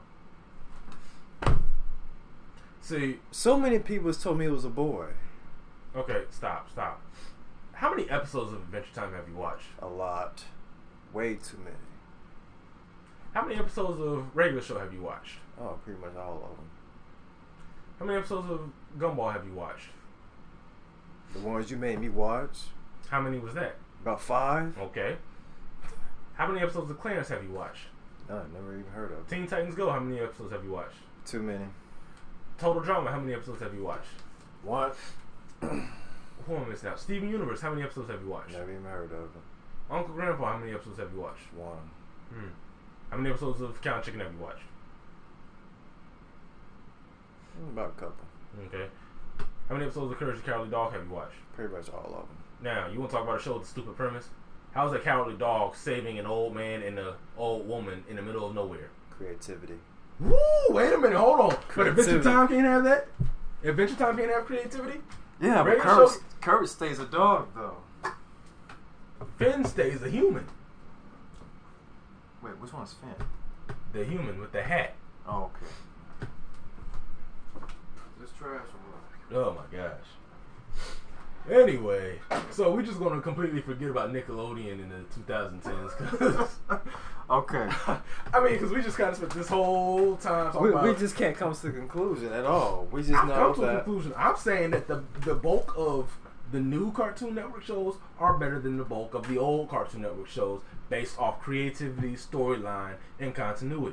See, so many people told me it was a boy. Okay, stop. How many episodes of Adventure Time have you watched? A lot. Way too many. How many episodes of regular show have you watched? Oh, pretty much all of them. How many episodes of Gumball have you watched? The ones you made me watch. How many was that? About 5. Okay. How many episodes of Clarence have you watched? None, never even heard of. Teen Titans Go, how many episodes have you watched? Too many. Total Drama, how many episodes have you watched? 1. Who am I missing out? Steven Universe, how many episodes have you watched? Never even heard of it. Uncle Grandpa, how many episodes have you watched? 1. How many episodes of Count Chicken have you watched? About a couple. Okay. How many episodes of Courage the Cowardly Dog have you watched? Pretty much all of them. Now, you want to talk about a show with a stupid premise? How's a cowardly dog saving an old man and an old woman in the middle of nowhere? Creativity. Woo! Wait a minute, hold on. But Adventure Time can't have that? Adventure Time can't have creativity? Yeah, but Courage stays a dog, though. Finn stays a human. Wait, which one's Finn? The human with the hat. Oh, okay. This trash or what? Oh my gosh. Anyway, so we're just going to completely forget about Nickelodeon in the 2010s. Okay. I mean, because we just kind of spent this whole time talking about... We just can't come to the conclusion at all. We just know to a conclusion. I'm saying that the bulk of the new Cartoon Network shows are better than the bulk of the old Cartoon Network shows based off creativity, storyline, and continuity.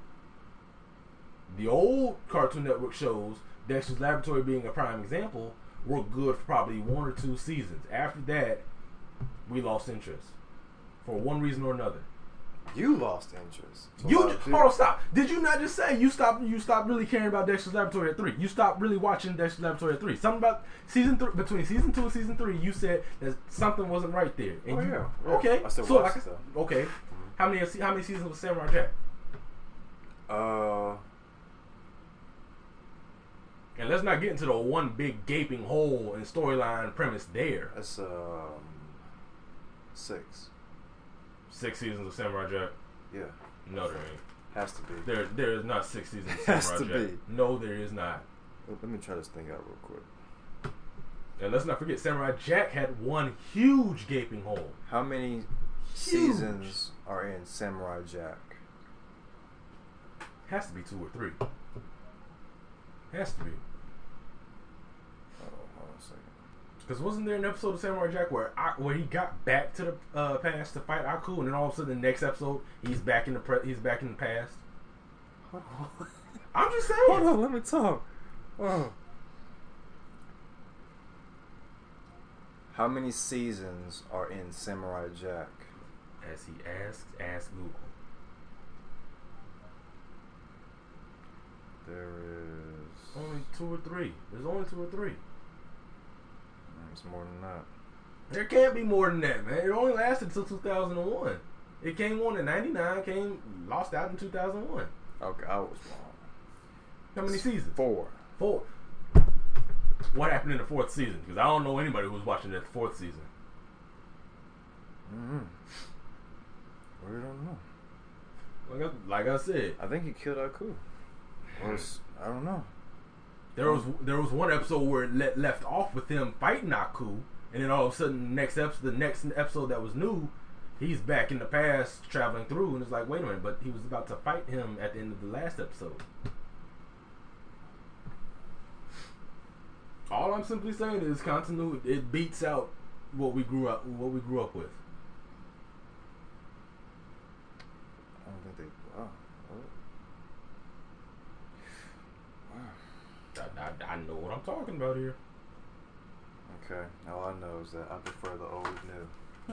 The old Cartoon Network shows, Dexter's Laboratory being a prime example, were good for probably 1 or 2 seasons. After that, we lost interest for one reason or another. You lost interest. Hold on, stop. Did you not just say you stopped really caring about Dexter's Laboratory at 3? You stopped really watching Dexter's Laboratory at 3. Something about season 3, between season 2 and season 3, you said that something wasn't right there. And yeah. Okay. I still watched it, though. Okay. How many seasons was Samurai Jack? And let's not get into the one big gaping hole in storyline premise there. That's 6. 6 seasons of Samurai Jack? Yeah. No, there ain't. Has to be. There is not 6 seasons of Has Samurai to Jack. be. No, there is not. Let me try this thing out real quick. And let's not forget, Samurai Jack had one huge gaping hole. How many seasons are in Samurai Jack? Has to be 2 or 3. Has to be. Oh, hold on a second. Because wasn't there an episode of Samurai Jack where he got back to the past to fight Aku, and then all of a sudden the next episode he's back in the past? Hold on. I'm just saying. Hold on, let me talk. Oh. How many seasons are in Samurai Jack? As he asks, ask Google. There is only 2 or 3. There's only 2 or 3. It's more than that. There can't be more than that, man. It only lasted until 2001. It came on in 99, lost out in 2001. Okay, I was wrong. How many seasons? 4. 4. What happened in the 4th season? Because I don't know anybody who was watching that 4th season. Mm-hmm. We don't know. Like I said, I think he killed Aku. Or I don't know. There was one episode where it left off with him fighting Aku, and then all of a sudden the next episode that was new, he's back in the past traveling through, and it's like, wait a minute, but he was about to fight him at the end of the last episode. All I'm simply saying is continuity. It beats out what we grew up with. I don't think they. Wow. I know what I'm talking about here. Okay. All I know is that I prefer the old new.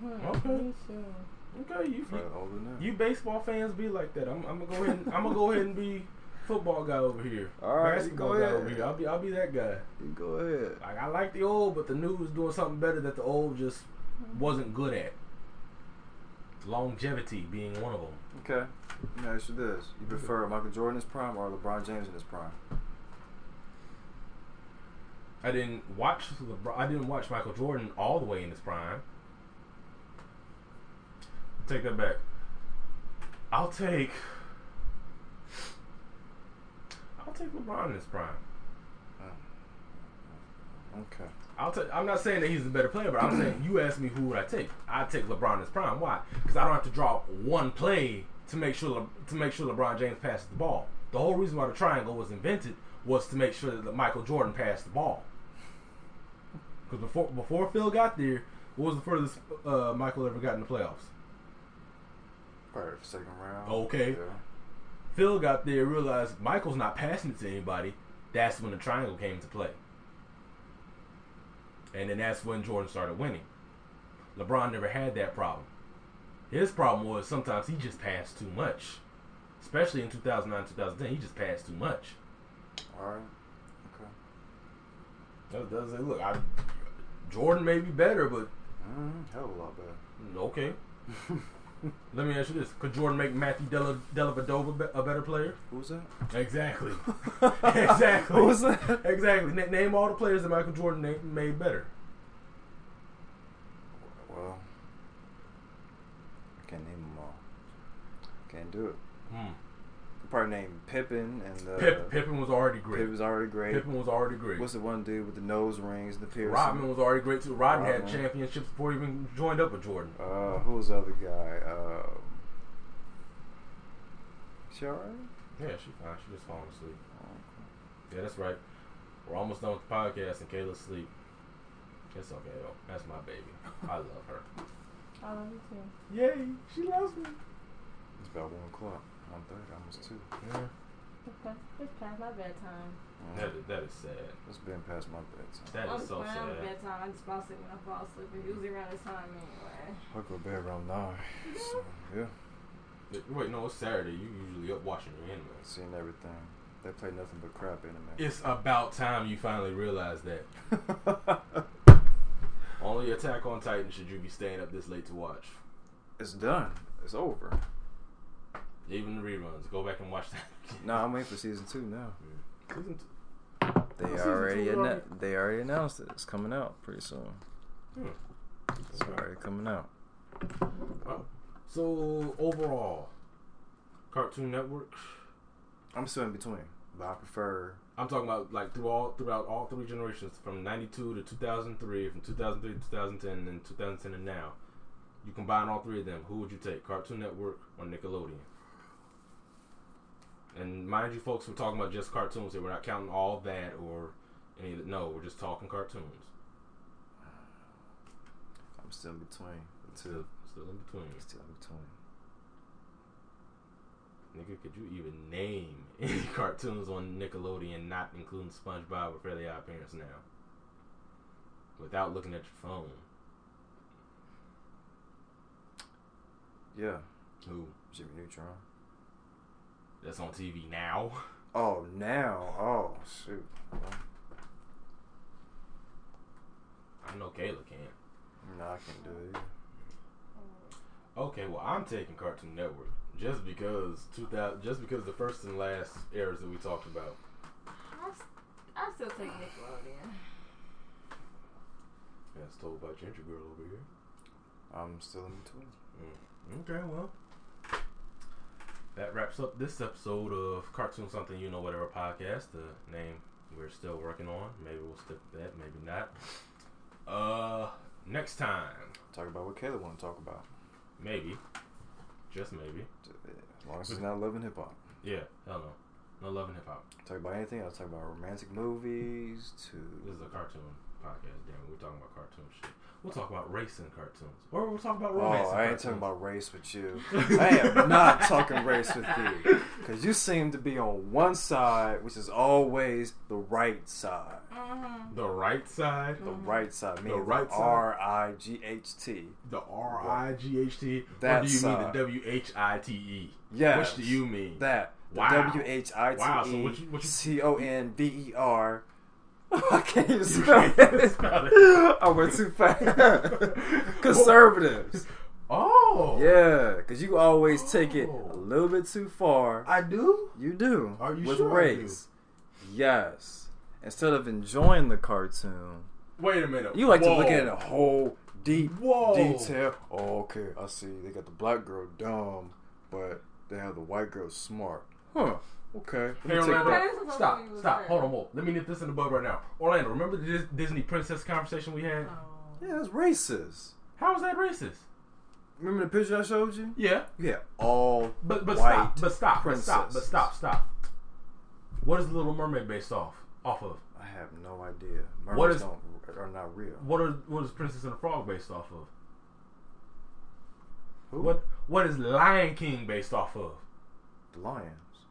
Okay. You baseball fans be like that. I'm gonna go ahead. I'm gonna go ahead and be football guy over here. All right, basketball go guy ahead. over here. I'll be that guy. You go ahead. Like, I like the old, but the new is doing something better that the old just wasn't good at. Longevity being one of them. Okay. Let me ask you this: you prefer Michael Jordan in his prime or LeBron James in his prime? I didn't watch Michael Jordan all the way in his prime. Take that back. I'll take LeBron in his prime. Okay. I'm not saying that he's a better player, but I'm saying, you asked me who would I take. I'd take LeBron in his prime. Why? Because I don't have to draw one play to make sure LeBron James passes the ball. The whole reason why the triangle was invented was to make sure that Michael Jordan passed the ball. Because before Phil got there, what was the furthest Michael ever got in the playoffs? Probably the second round. Okay. Yeah. Phil got there, realized Michael's not passing it to anybody. That's when the triangle came into play. And then that's when Jordan started winning. LeBron never had that problem. His problem was sometimes he just passed too much. Especially in 2009, 2010, he just passed too much. Alright. Okay. Look, Jordan may be better, but... hell of a lot better. Okay. Let me ask you this. Could Jordan make Matthew Dellavedova a better player? Who's that? Exactly. Exactly. Who's that? Exactly. Name all the players that Michael Jordan made better. Well, I can't name them all. Can't do it. Probably name Pippen and Pippen was already great. Pippen was already great. What's the one dude with the nose rings, the piercing? Rodman was already great too. Rodman had championships before he even joined up with Jordan. Who was the other guy? She alright? Yeah, she's fine. She just falling asleep. Yeah, that's right. We're almost done with the podcast and Kayla's asleep. It's okay though. That's my baby. I love her. I love you too. Yay! She loves me. It's about 1 o'clock. 1:30, almost 2. Yeah. Okay, it's past my bedtime. That is sad. It's been past my bedtime. That is so sad. I'm bedtime. I just fall asleep when I fall asleep. It's usually around this time anyway. I go to bed around 9. So, yeah. Wait, no, it's Saturday. You usually up watching your anime. Seeing everything. They play nothing but crap anime. It's about time you finally realize that. Only Attack on Titan should you be staying up this late to watch. It's done. It's over. Even the reruns. Go back and watch that. No, I'm waiting for season 2 now. Season 2. They already announced it. It's coming out pretty soon. It's already coming out. Wow. So overall, Cartoon Network. I'm still in between, but I prefer. I'm talking about like throughout all three generations, from 92 to 2003, from 2003 to 2010, and 2010 and now. You combine all three of them. Who would you take, Cartoon Network or Nickelodeon? And mind you, folks, we're talking about just cartoons here. We're not counting all that or any of that. No, we're just talking cartoons. I'm still in between. Still in between. Still in between. Nigga, could you even name any cartoons on Nickelodeon, not including SpongeBob or Fairly Odd Parents now, without looking at your phone? Yeah. Who? Jimmy Neutron. That's on TV now. Oh, now. Oh, shoot. I know Kayla can't. No, I can't do it either. Okay, well, I'm taking Cartoon Network just because the first and last eras that we talked about. I still take Nickelodeon. That's told by Ginger Girl over here. I'm still in between. Okay, well, that wraps up this episode of Cartoon Something You Know Whatever podcast. The name we're still working on. Maybe we'll stick with that. Maybe not. Next time, talk about what Kayla want to talk about. Maybe, just maybe. As long as it's not Love and Hip Hop. Yeah, hell no Love and Hip Hop. Talk about anything else. Talk about romantic movies to. This is a cartoon podcast. Damn, we're talking about cartoon shit. We'll talk about race in cartoons, or we'll talk about romance. Oh, I ain't talking about race with you. I am not talking race with you, because you seem to be on one side, which is always the right side. Mm-hmm. The right side. The right side. The right side. R-I-G-H-T. The R-I-G-H-T. That or do you side. mean the W-H-I-T-E? Yes. Which do you mean? That. Wow. W-H-I-T-E. Wow. So what you C-O-N-V-E-R. I can't even spell it. I went too fast. Conservatives. Oh. Yeah, because you always take it a little bit too far. I do? You do. Are you with sure race. Yes. Instead of enjoying the cartoon. Wait a minute. You like to look at it in a whole deep Whoa. detail. Oh, okay, I see. They got the black girl dumb, but they have the white girl smart. Huh. Okay. Hey, Orlando, stop. Hold on. Let me nip this in the bud right now. Orlando, remember the Disney princess conversation we had? Yeah, it's racist. How was that racist? Remember the picture I showed you? Yeah. Yeah, all but white stop. What is the Little Mermaid based off of? I have no idea. Mermaids are not real. What is Princess and the Frog based off of? Who? What is Lion King based off of? The Lions.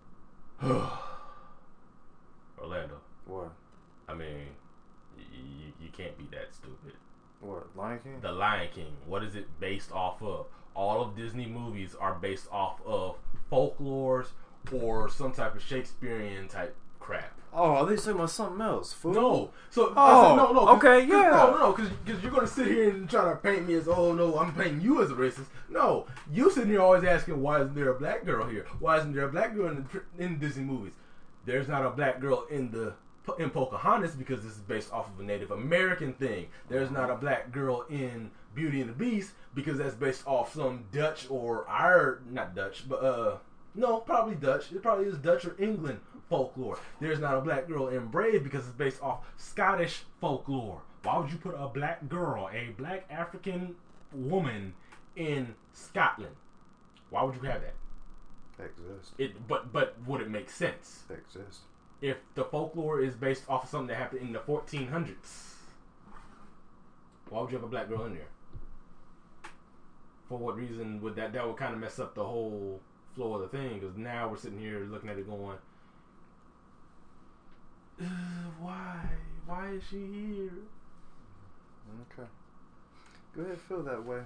Orlando. What? I mean, you can't be that stupid. What? Lion King? The Lion King. What is it based off of? All of Disney movies are based off of folklores or some type of Shakespearean type crap. Oh, are they talking about something else? Food? No. So oh, I said, no. Okay, yeah. No, because you're gonna sit here and try to paint me as, oh no, I'm painting you as a racist. No, you sitting here always asking, why isn't there a black girl here? Why isn't there a black girl in Disney movies? There's not a black girl in Pocahontas because this is based off of a Native American thing. There's not a black girl in Beauty and the Beast because that's based off some Dutch or not Dutch, but no, probably Dutch. It probably is Dutch or England folklore. There's not a black girl in Brave because it's based off Scottish folklore. Why would you put a black girl, a black African woman in Scotland? Why would you have that? They exist. But would it make sense? They exist. If the folklore is based off of something that happened in the 1400s, why would you have a black girl in there? For what reason would that would kind of mess up the whole flow of the thing? Because now we're sitting here looking at it going, why is she here? Okay, go ahead, feel that way.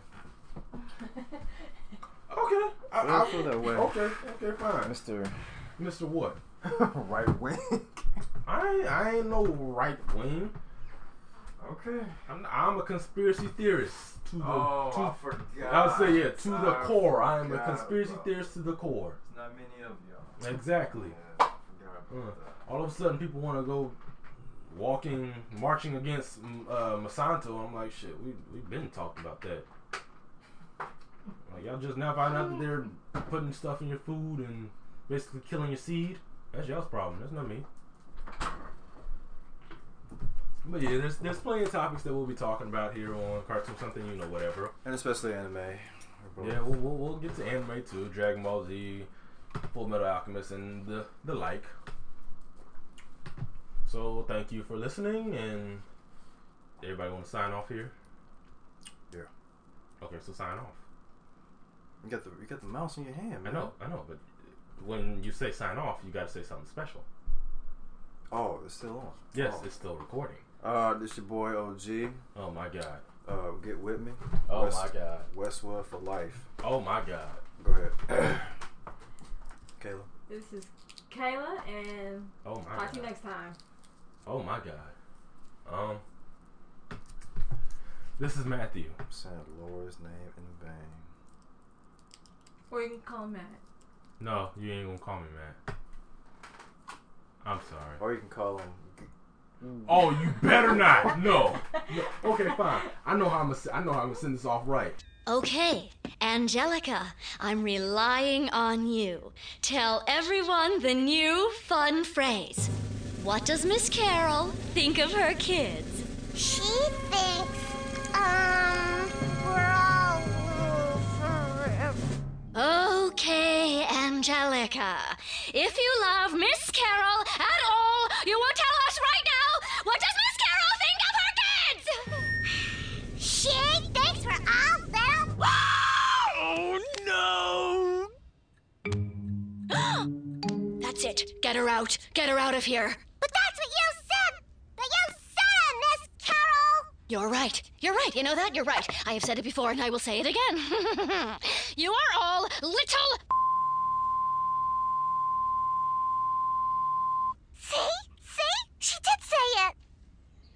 Okay, I feel that way. Okay, fine. Mr. What? Right wing. I ain't no right wing. Okay. I'm a conspiracy theorist to the. I forgot. I'll say to the core. I am a conspiracy theorist to the core. There's not many of y'all. Exactly. Yeah, I forgot about that. All of a sudden, people want to go marching against Monsanto. I'm like, shit. We've been talking about that. Like, y'all just now find out that they're putting stuff in your food and basically killing your seed. That's y'all's problem. That's not me. But yeah, there's plenty of topics that we'll be talking about here on Cartoon Something, you know, whatever. And especially anime. Yeah, we'll get to anime too. Dragon Ball Z, Full Metal Alchemist, and the like. So thank you for listening, and everybody want to sign off here? Yeah. Okay, so sign off. You got the mouse in your hand, man. I know, but when you say sign off, you got to say something special. Oh, it's still on. Yes, it's still recording. This your boy OG. Oh my God. Get with me. Oh my God. Westwood for life. Oh my God. Go ahead. Kayla. This is Kayla, and oh my talk to you God. next time. Oh my God. This is Matthew. I'm saying Laura's name in vain. Or you can call him Matt. No, you ain't gonna call me Matt. I'm sorry. Or you can call him. Oh, you better not. No. Okay, fine. I know how I'm gonna send this off right. Okay, Angelica, I'm relying on you. Tell everyone the new fun phrase. What does Miss Carol think of her kids? She thinks, we're all Okay, Angelica. If you love Miss Carol at all, you will tell us right now, what does Miss Carol think of her kids? She thinks we're all little. Oh, no! That's it. Get her out. Get her out of here. But that's what you said! That you said it, Miss Carol! You're right. You're right. You know that? You're right. I have said it before and I will say it again. You are all little